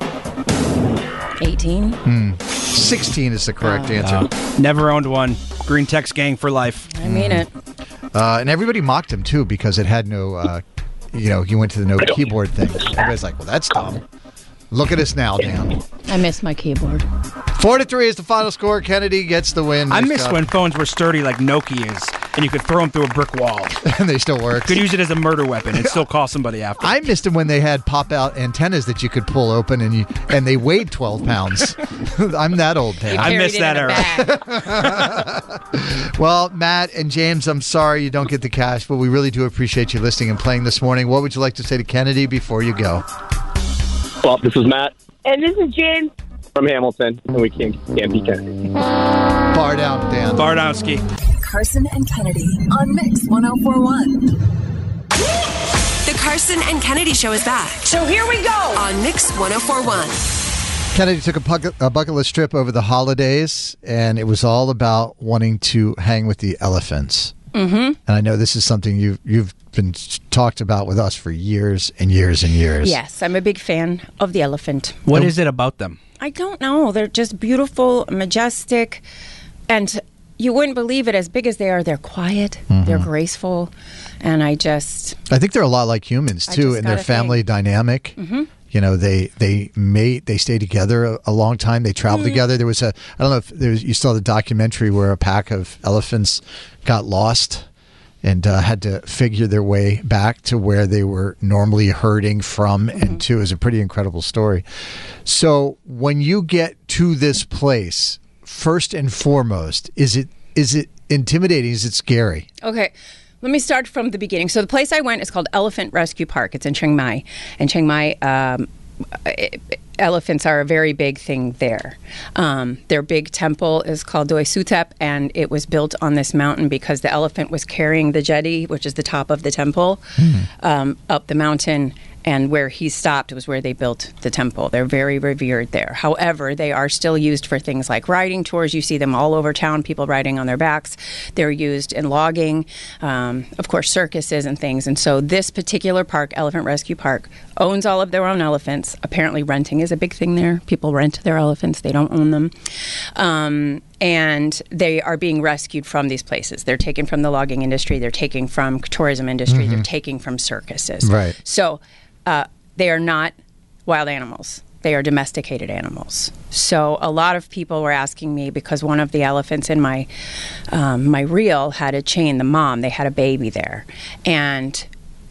18? 16 is the correct answer. Never owned one. Green Text Gang for life. I mean it. And everybody mocked him, too, because it had no, he went to the no keyboard thing. Everybody's like, well, that's dumb. Look at us now, Dan. I miss my keyboard. 4 to 3 is the final score. Kennedy gets the win. I Nice miss job. when phones were sturdy like Nokia's, and you could throw them through a brick wall. And they still work. Could use it as a murder weapon and still call somebody after. I missed them when they had pop-out antennas that you could pull open, and they weighed 12 pounds. I'm that old, Dan. I miss that era. Well, Matt and James, I'm sorry you don't get the cash, but we really do appreciate you listening and playing this morning. What would you like to say to Kennedy before you go? Well, this is Matt And this is James. from Hamilton, and we can't beat Kennedy. Bar down, Dan. Bardowski. Carson and Kennedy on Mix 1041. The Carson and Kennedy Show is back. So here we go. On Mix 1041. Kennedy took a bucket list trip over the holidays, and it was all about wanting to hang with the elephants. Mm-hmm. And I know this is something you've been talked about with us for years and years and years. Yes, I'm a big fan of the elephant. What is it about them? I don't know. They're just beautiful, majestic, and you wouldn't believe it. As big as they are, they're quiet, they're graceful, and I think they're a lot like humans too, just in their gotta family dynamic. Mhm. You know, they mate, they stay together a long time. They travel together. There was I don't know if you saw the documentary where a pack of elephants got lost and had to figure their way back to where they were normally herding from and to. It was a pretty incredible story. So when you get to this place, first and foremost, is it intimidating? Is it scary? Okay. let me start from the beginning. So the place I went is called Elephant Rescue Park. It's in Chiang Mai. And Chiang Mai, elephants are a very big thing there. Their big temple is called Doi Sutep, and it was built on this mountain because the elephant was carrying the jetty, which is the top of the temple, up the mountain. And where he stopped was where they built the temple. They're very revered there. However, they are still used for things like riding tours. You see them all over town, people riding on their backs. They're used in logging, of course, circuses and things. And so this particular park, Elephant Rescue Park, owns all of their own elephants. Apparently renting is a big thing there. People rent their elephants. They don't own them. And they are being rescued from these places. They're taken from the logging industry. They're taken from tourism industry. They're taken from circuses. Right. So they are not wild animals. They are domesticated animals. So a lot of people were asking me, because one of the elephants in my reel had a chain, the mom, they had a baby there. And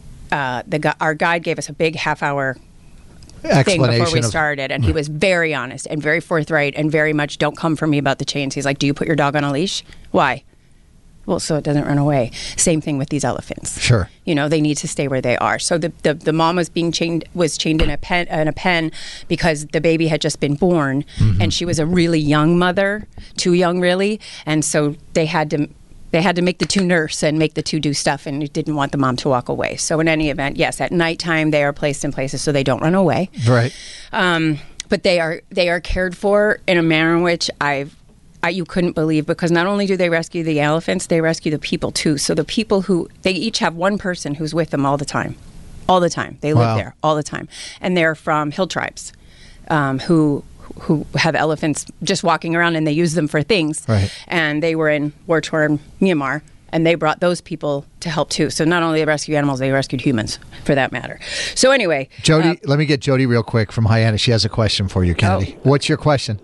our guide gave us a big half-hour thing before we started, and he was very honest and very forthright and very much, don't come for me about the chains. He's like, do you put your dog on a leash? Why? Well, so it doesn't run away. Same thing with these elephants. Sure. You know, they need to stay where they are. So the mom was being chained in a pen because the baby had just been born, and she was a really young mother, too young really, and so they had to make the two nurse and make the two do stuff, and didn't want the mom to walk away. So in any event, yes, at nighttime they are placed in places so they don't run away. Right. But they are cared for in a manner in which you couldn't believe, because not only do they rescue the elephants, they rescue the people too. So the people they each have one person who's with them all the time. All the time. They live there all the time. And they're from hill tribes who have elephants just walking around, and they use them for things. Right. And they were in war-torn Myanmar, and they brought those people to help too. So not only they rescue animals, they rescued humans, for that matter. So anyway. Jody, let me get Jody real quick from Hyannis. She has a question for you, Kennedy. What's your question?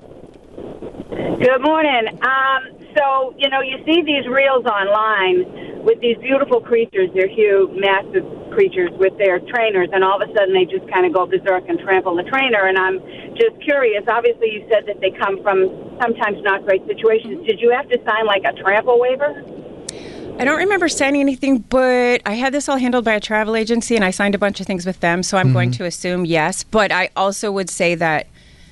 Good morning. So, you see these reels online with these beautiful creatures. They're huge, massive creatures with their trainers, and all of a sudden they just kind of go berserk and trample the trainer. And I'm just curious. Obviously, you said that they come from sometimes not great situations. Did you have to sign like a trample waiver? I don't remember signing anything, but I had this all handled by a travel agency, and I signed a bunch of things with them, so I'm going to assume yes. But I also would say that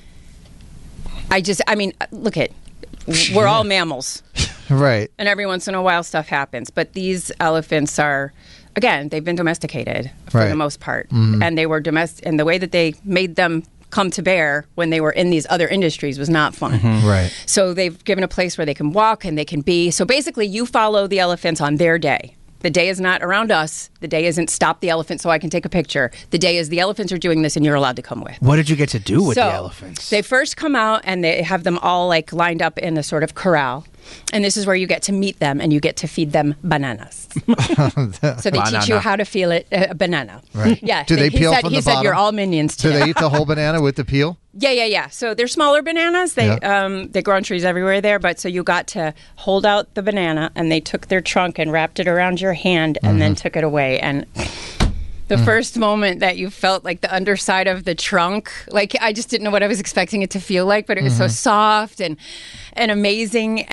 look at, we're all mammals. Right. And every once in a while stuff happens. But these elephants are, again, they've been domesticated for the most part. And they were and the way that they made them come to bear when they were in these other industries was not fun. Right. So they've given a place where they can walk and they can be. So basically you follow the elephants on their day. The day is not around us. The day isn't stop the elephant so I can take a picture. The day is the elephants are doing this and you're allowed to come with. What did you get to do with the elephants? They first come out and they have them all like lined up in a sort of corral. And this is where you get to meet them and you get to feed them bananas. So they teach you how to feel it, a banana. Right. Yeah. Do they peel from the bottom? He said you're all minions Do today. they eat the whole banana with the peel? Yeah. So they're smaller bananas. They grow on trees everywhere there. But so you got to hold out the banana, and they took their trunk and wrapped it around your hand, and then took it away. And the first moment that you felt like the underside of the trunk, like I just didn't know what I was expecting it to feel like, but it was so soft and amazing.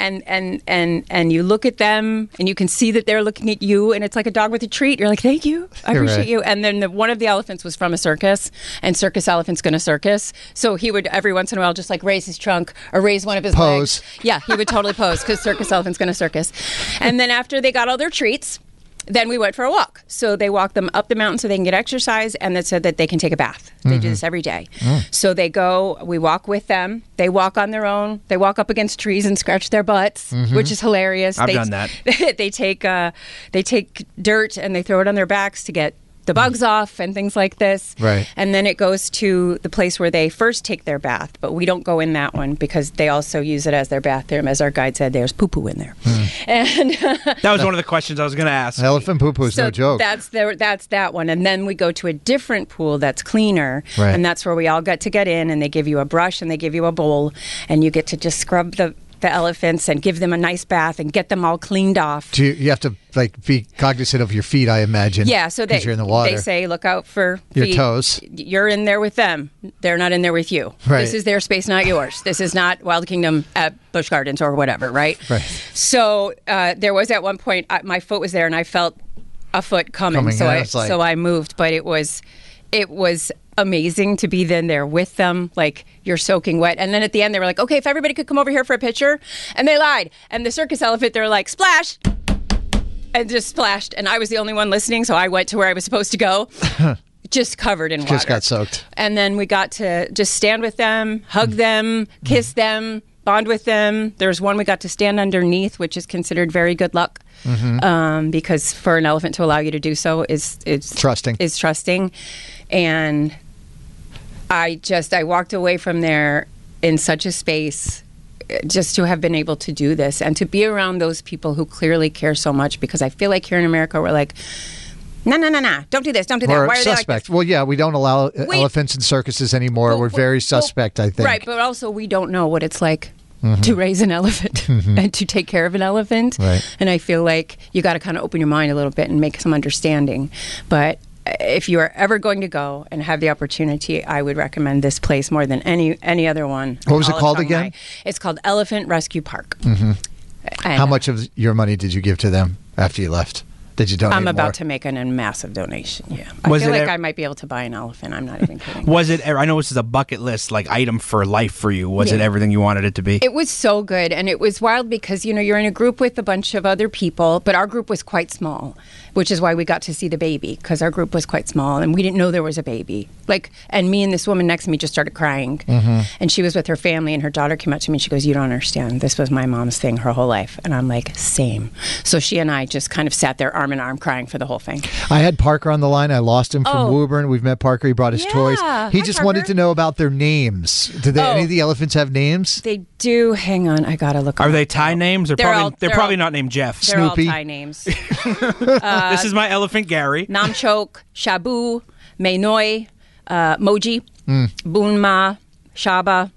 And you look at them and you can see that they're looking at you, and it's like a dog with a treat. You're like, thank you. I appreciate you. And then one of the elephants was from a circus, and circus elephants going to circus. So he would every once in a while just like raise his trunk or raise one of his legs. Yeah, he would totally pose because circus elephants going to circus. And then after they got all their treats, then we went for a walk. So they walk them up the mountain so they can get exercise, and that said that they can take a bath. They do this every day. So they go, we walk with them. They walk on their own. They walk up against trees and scratch their butts, which is hilarious. I've done that. They take dirt and they throw it on their backs to get the bugs off and things like this. Right. And then it goes to the place where they first take their bath, but we don't go in that one because they also use it as their bathroom. As our guide said, there's poo-poo in there. And that was one of the questions I was going to ask. Elephant poo-poo is no joke. That's that one. And then we go to a different pool that's cleaner, right. And that's where we all get in, and they give you a brush and they give you a bowl, and you get to just scrub the the elephants and give them a nice bath and get them all cleaned off. Do you have to be cognizant of your feet, I imagine. Yeah, so you're in the water. They say look out for your feet. toes. You're in there with them. They're not in there with you. Right. This is their space, not yours. This is not Wild Kingdom at Busch Gardens or whatever, right? Right. So there was at one point my foot was there and I felt a foot coming. So I moved, but it was amazing to be then there with them, like you're soaking wet. And then at the end they were like, okay, if everybody could come over here for a picture. And they lied. And the circus elephant, they were like, splash, and just splashed. And I was the only one listening, so I went to where I was supposed to go, just covered in water. Just got soaked. And then we got to just stand with them, hug them, kiss them, bond with them. There's one we got to stand underneath, which is considered very good luck. Because for an elephant to allow you to do so is trusting. And I walked away from there in such a space just to have been able to do this and to be around those people who clearly care so much, because I feel like here in America we're like, no, don't do this, don't do that. Why are they like this? Well, yeah, we don't allow elephants in circuses anymore. We're very suspect, I think. Right, but also we don't know what it's like to raise an elephant and to take care of an elephant. Right. And I feel like you got to kind of open your mind a little bit and make some understanding. But if you are ever going to go and have the opportunity, I would recommend this place more than any other one. What was it called again? It's called Elephant Rescue Park. How much of your money did you give to them after you left? Did you donate I'm about more? to make a massive donation, yeah. I feel like I might be able to buy an elephant. I'm not even kidding. Was it, I know this is a bucket list like item for life for you. Was it everything you wanted it to be? It was so good, and it was wild because, you're in a group with a bunch of other people, but our group was quite small, which is why we got to see the baby, because our group was quite small, and we didn't know there was a baby. And me and this woman next to me just started crying, and she was with her family, and her daughter came up to me, and she goes, you don't understand. This was my mom's thing her whole life. And I'm like, same. So she and I just kind of sat there arm in arm crying for the whole thing. I had Parker on the line. I lost him from Woburn. We've met Parker. He brought his toys. He just wanted to know about their names. Do any of the elephants have names? They do. Hang on. I got to look. Are they Thai names? They're probably not named Jeff. They're Snoopy. all Thai names. This is my elephant, Gary. Namchok, Shabu, Mainoi, Moji, Bunma, Shaba,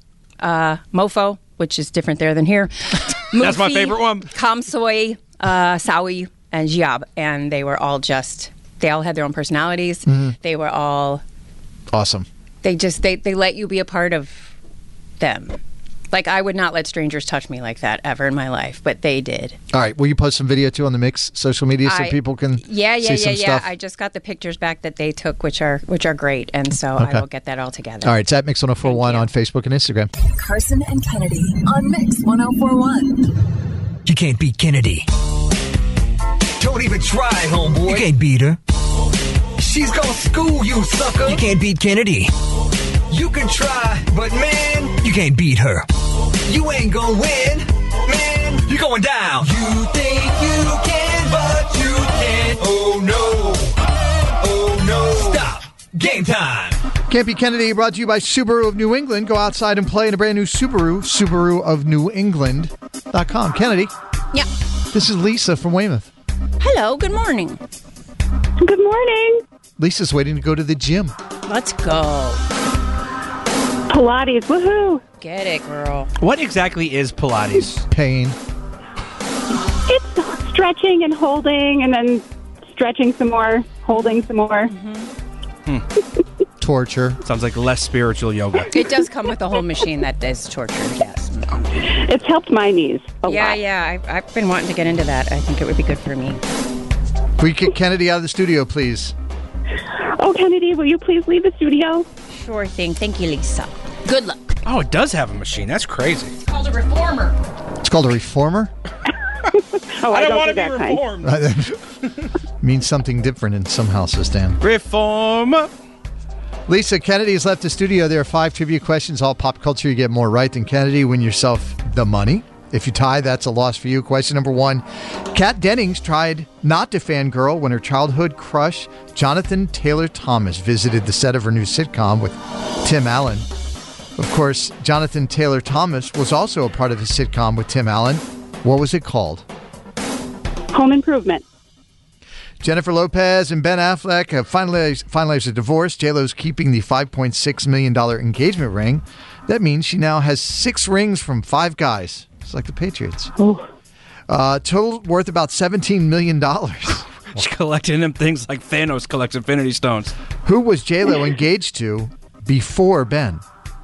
Mofo, which is different there than here. That's my favorite one. Kamsoi, Sawi, and Jiab. And they were all they all had their own personalities. They were all awesome. They let you be a part of them. Like, I would not let strangers touch me like that ever in my life, but they did. All right. Will you post some video, too, on the Mix social media so people can see some stuff? I just got the pictures back that they took, which are great, and so I will get that all together. All right. It's at Mix 1041 on Facebook and Instagram. Carson and Kennedy on Mix 1041. You can't beat Kennedy. Don't even try, homeboy. You can't beat her. She's gonna school you, sucker. You can't beat Kennedy. You can try, but man, you can't beat her. You ain't gonna win, man. You're going down. You think you can, but you can't. Oh no. Oh no. Stop. Game time. Can't Beat Kennedy brought to you by Subaru of New England. Go outside and play in a brand new Subaru. SubaruofNewEngland.com. Kennedy. Yeah. This is Lisa from Weymouth. Hello. Good morning. Good morning. Lisa's waiting to go to the gym. Let's go. Pilates, woohoo! Get it, girl. What exactly is Pilates? Pain. It's stretching and holding, and then stretching some more, holding some more. Torture. Sounds like less spiritual yoga. It does come with a whole machine that is torture, yes. It's helped my knees a lot. Yeah. I've been wanting to get into that. I think it would be good for me. Will you kick Kennedy out of the studio, please? Oh, Kennedy, will you please leave the studio? Sure thing. Thank you, Lisa. Good luck. Oh, it does have a machine. That's crazy. It's called a reformer. It's called a reformer? Oh, I don't want to be reformed. Means something different in some houses, Dan. Reform. Lisa, Kennedy has left the studio. There are 5 trivia questions, all pop culture. You get more right than Kennedy. Win yourself the money. If you tie, that's a loss for you. Question number 1. Kat Dennings tried not to fangirl when her childhood crush, Jonathan Taylor Thomas, visited the set of her new sitcom with Tim Allen. Of course, Jonathan Taylor Thomas was also a part of the sitcom with Tim Allen. What was it called? Home Improvement. Jennifer Lopez and Ben Affleck have finalized a divorce. J-Lo's keeping the $5.6 million engagement ring. That means she now has 6 rings from 5 guys. It's like the Patriots. Oh. Total worth about $17 million. She's collecting them things like Thanos collects Infinity Stones. Who was J-Lo engaged to before Ben?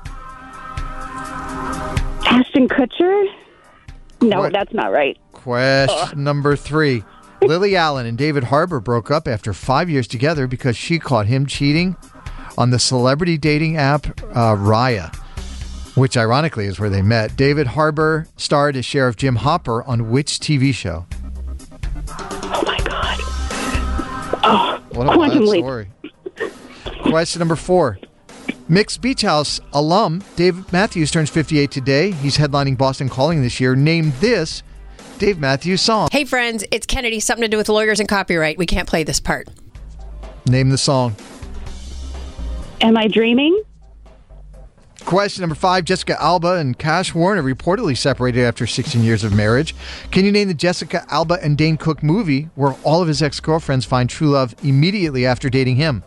Ashton Kutcher? No, that's not right. Question number 3. Lily Allen and David Harbour broke up after 5 years together because she caught him cheating on the celebrity dating app Raya, which ironically is where they met. David Harbour starred as Sheriff Jim Hopper on which TV show? Oh, my God. Oh, What a Quantum wild Leap. story. Question number 4. Mixed Beach House alum Dave Matthews turns 58 today. He's headlining Boston Calling this year. Name this Dave Matthews song. Hey, friends, it's Kennedy. Something to do with lawyers and copyright. We can't play this part. Name the song. Am I dreaming? Question number 5. Jessica Alba and Cash Warner reportedly separated after 16 years of marriage. Can you name the Jessica Alba and Dane Cook movie where all of his ex-girlfriends find true love immediately after dating him?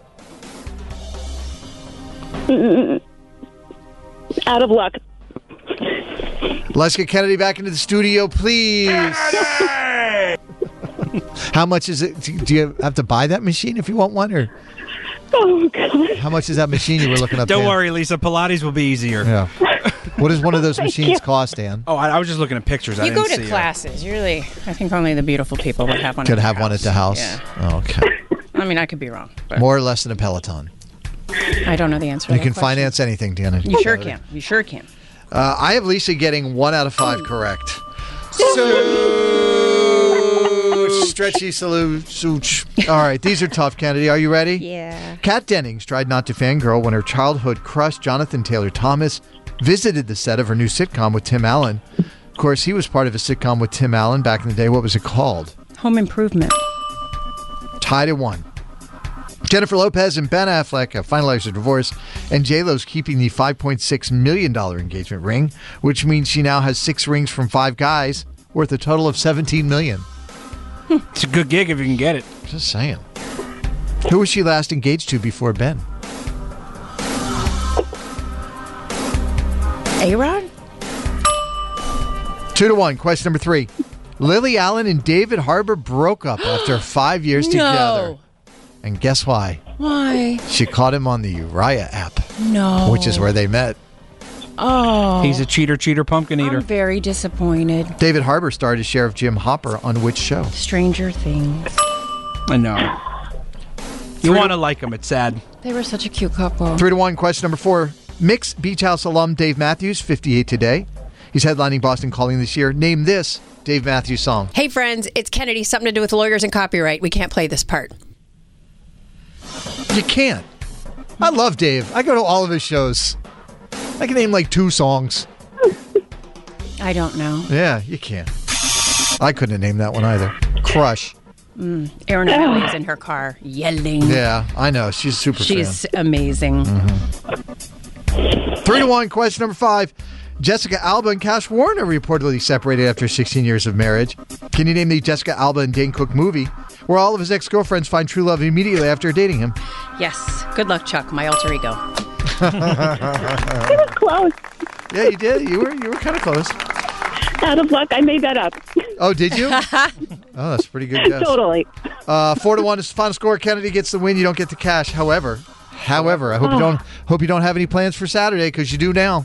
Out of luck. Let's get Kennedy back into the studio, please. How much is it? Do you have to buy that machine if you want one? Or Oh, God. how much is that machine you were looking up? Don't Dan? worry, Lisa. Pilates will be easier. Yeah. What does one of those machines cost, Dan? Oh, I was just looking at pictures. I You didn't go to see it. classes. You really, I think only the beautiful people would have one. Could at have their one at the house. Yeah. Oh, okay. I mean, I could be wrong. But More or less than a Peloton. I don't know the answer. to You that can question. finance anything, Dan. You sure can. You sure can. I have Lisa getting 1 out of 5 correct. Stretchy salute. All right, these are tough, Kennedy. Are you ready? Yeah. Kat Dennings tried not to fangirl when her childhood crush, Jonathan Taylor Thomas, visited the set of her new sitcom with Tim Allen. Of course, he was part of a sitcom with Tim Allen back in the day. What was it called? Home Improvement. Tied at 1. Jennifer Lopez and Ben Affleck have finalized their divorce, and J-Lo's keeping the $5.6 million engagement ring, which means she now has 6 rings from 5 guys, worth a total of $17 million. It's a good gig if you can get it. Just saying. Who was she last engaged to before Ben? A-Rod? 2-1. Question number 3. Lily Allen and David Harbour broke up after 5 years together. And guess why? Why? She caught him on the Raya app. No. Which is where they met. Oh. He's a cheater, pumpkin eater. I'm very disappointed. David Harbour starred as Sheriff Jim Hopper on which show? Stranger Things. I know. You want to like him. It's sad. They were such a cute couple. 3-1. Question number 4. Mixed Beach House alum Dave Matthews, 58 today. He's headlining Boston Calling this year. Name this Dave Matthews song. Hey, friends, it's Kennedy. Something to do with lawyers and copyright. We can't play this part. You can't. I love Dave. I go to all of his shows. I can name like 2 songs. I don't know. Yeah, you can. I couldn't have named that one either. Crush. Erin O'Malley is in her car yelling. Yeah, I know. She's a super She's fan. amazing. 3-1. Question number 5. Jessica Alba and Cash Warner reportedly separated after 16 years of marriage. Can you name the Jessica Alba and Dane Cook movie where all of his ex-girlfriends find true love immediately after dating him? Yes. Good luck, Chuck, my alter ego. It was close. Yeah, you did. You were kind of close. Out of luck. I made that up. Oh, did you? Oh, that's a pretty good guess. Totally. 4-1 is the final score. Kennedy gets the win. You don't get the cash. However, I hope you don't have any plans for Saturday because you do now.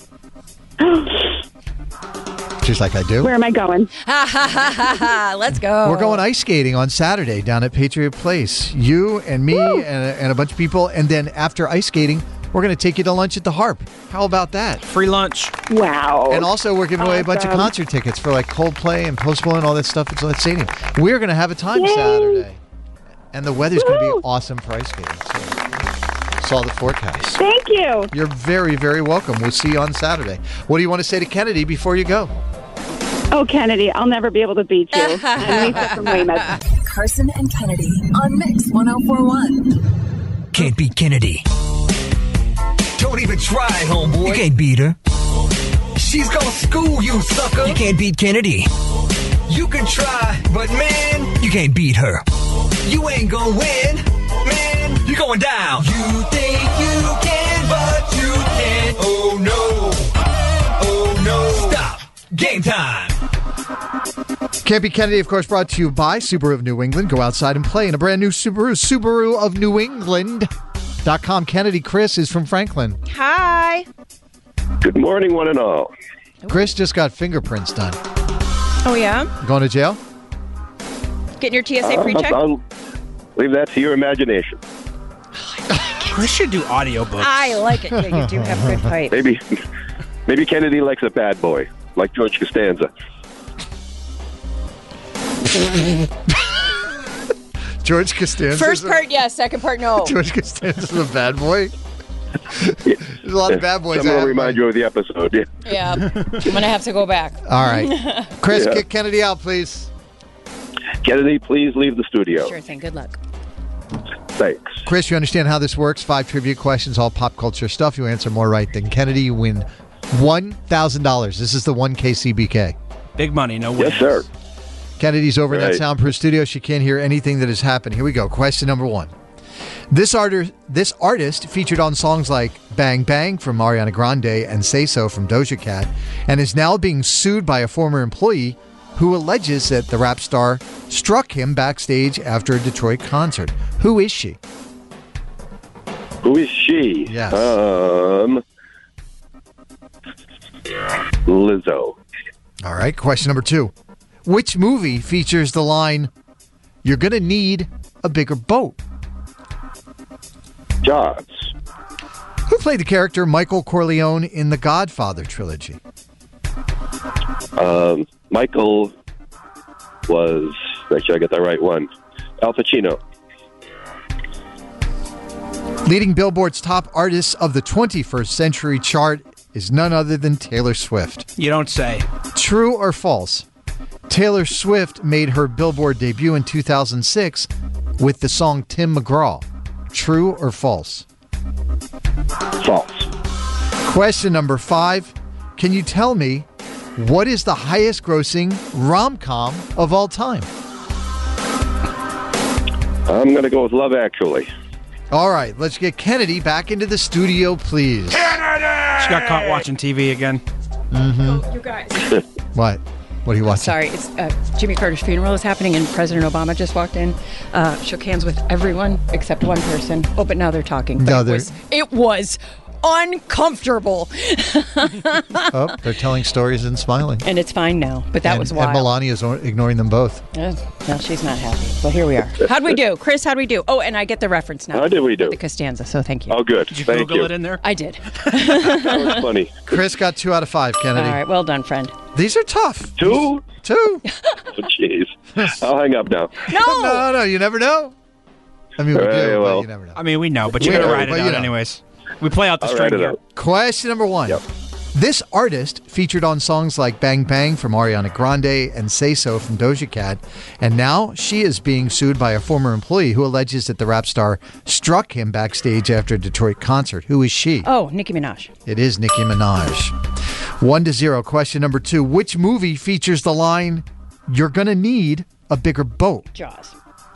Just like I do. Where am I going? Let's go. We're going ice skating on Saturday down at Patriot Place. You and me and a bunch of people. And then after ice skating, we're going to take you to lunch at the Harp. How about that? Free lunch. Wow. And also we're giving away a bunch of Awesome. concert tickets for like Coldplay and Post Malone and all that stuff at Gillette Stadium. We're going to have a time Saturday. And the weather's going to be awesome for ice skating. So saw the forecast. Thank you. You're very, very welcome. We'll see you on Saturday. What do you want to say to Kennedy before you go? Oh, Kennedy, I'll never be able to beat you. I'm Lisa from Weymouth. Carson and Kennedy on Mix 1041. Can't beat Kennedy. Don't even try, homeboy. You can't beat her. She's gonna school you, sucker. You can't beat Kennedy. You can try, but man, you can't beat her. You ain't gonna win, man. You're going down. You think you can, but you can't. Oh no. Oh no. Stop. Game time. Campy Kennedy, of course, brought to you by Subaru of New England. Go outside and play in a brand new Subaru. Subaru of New England.com. Kennedy, Chris is from Franklin. Hi. Good morning, one and all. Chris just got fingerprints done. Oh, yeah? Going to jail? Getting your TSA pre-check? I'll leave that to your imagination. Chris should do audiobooks. I like it. Yeah, you do have good height. Maybe Kennedy likes a bad boy, like George Costanza. George Costanza. First part, yes. Second part, no. George Costanza's a bad boy. There's a lot of bad boys. I'm going to remind you of the episode. Yeah. Yeah. I'm going to have to go back. All right. Chris, kick Kennedy out, please. Kennedy, please leave the studio. Sure thing. Good luck. Thanks. Chris, you understand how this works? 5 trivia questions, all pop culture stuff. You answer more right than Kennedy, you win $1,000. This is the 1K CBK. Big money, no way. Yes, sir. Kennedy's over in that soundproof studio. She can't hear anything that has happened. Here we go. Question number 1. This artist featured on songs like Bang Bang from Ariana Grande and Say So from Doja Cat, and is now being sued by a former employee who alleges that the rap star struck him backstage after a Detroit concert. Who is she? Who is she? Yes. Lizzo. All right. Question number 2. Which movie features the line, "You're gonna need a bigger boat"? Jaws. Who played the character Michael Corleone in the Godfather trilogy? Michael was, make sure I get the right one, Al Pacino. Leading Billboard's top artists of the 21st century chart is none other than Taylor Swift. You don't say. True or false? Taylor Swift made her Billboard debut in 2006 with the song Tim McGraw. True or false? False. Question number 5. Can you tell me what is the highest grossing rom-com of all time? I'm going to go with Love Actually. All right, let's get Kennedy back into the studio, please. Kennedy! She got caught watching TV again. Mm-hmm. You guys. What? What are you watching? Sorry, it's Jimmy Carter's funeral is happening, and President Obama just walked in, shook hands with everyone except one person. Oh, but now they're talking. But it was uncomfortable. Oh, they're telling stories and smiling. And it's fine now, but that was wild. And Melania's ignoring them both. No, she's not happy. But here we are. How'd we do? Chris, how'd we do? Oh, and I get the reference now. How did we do? The Costanza, so thank you. Oh, good. Did you Thank Google you. it in there? I did. That was funny. Chris got 2 out of 5, Kennedy. All right, well done, friend. These are tough. 2? 2. Oh, jeez. I'll hang up now. No, you never know. I mean, we do, but you never know. I mean, we know, but you gotta ride it out anyways. We play out the I'll string ride it here. out. Question number 1. Yep. This artist featured on songs like Bang Bang from Ariana Grande and Say So from Doja Cat, and now she is being sued by a former employee who alleges that the rap star struck him backstage after a Detroit concert. Who is she? Oh, Nicki Minaj. It is Nicki Minaj. 1-0. Question number 2. Which movie features the line, "You're gonna need a bigger boat"? Jaws.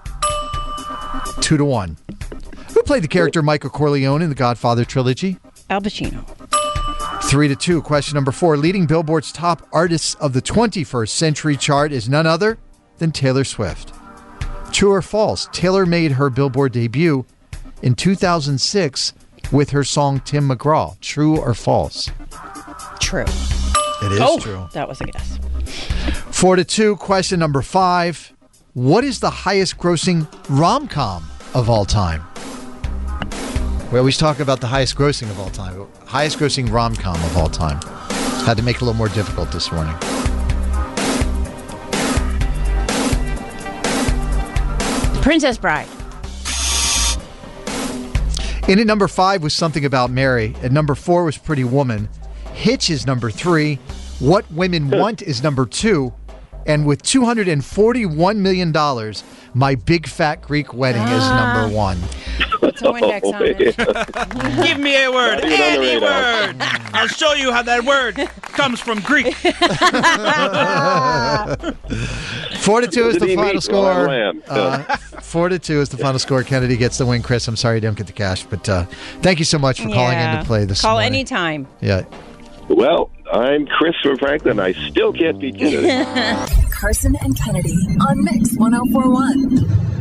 2-1. Who played the character Michael Corleone in the Godfather trilogy? Al Pacino. 3-2. Question number 4. Leading Billboard's top artists of the 21st century chart is none other than Taylor Swift. True or false? Taylor made her Billboard debut in 2006 with her song Tim McGraw. True or false? True. It is true. That was a guess. 4-2. Question number 5. What is the highest grossing rom-com of all time? We always talk about the highest grossing of all time. Highest grossing rom-com of all time. Had to make it a little more difficult this morning. Princess Bride. In at number 5 was Something About Mary. At number 4 was Pretty Woman. Hitch is number 3. What Women Want is number 2. And with $241 million, My Big Fat Greek Wedding is number 1. It's a Windex on it. Give me a word. Any word. I'll show you how that word comes from Greek. 4-2 is the final score. 4-2 is the final score. Kennedy gets the win. Chris, I'm sorry you don't get the cash, but thank you so much for calling in to play this Call morning. anytime. Yeah. Well, I'm Chris from Franklin. I still can't beat Kennedy. Carson and Kennedy on Mix 1041.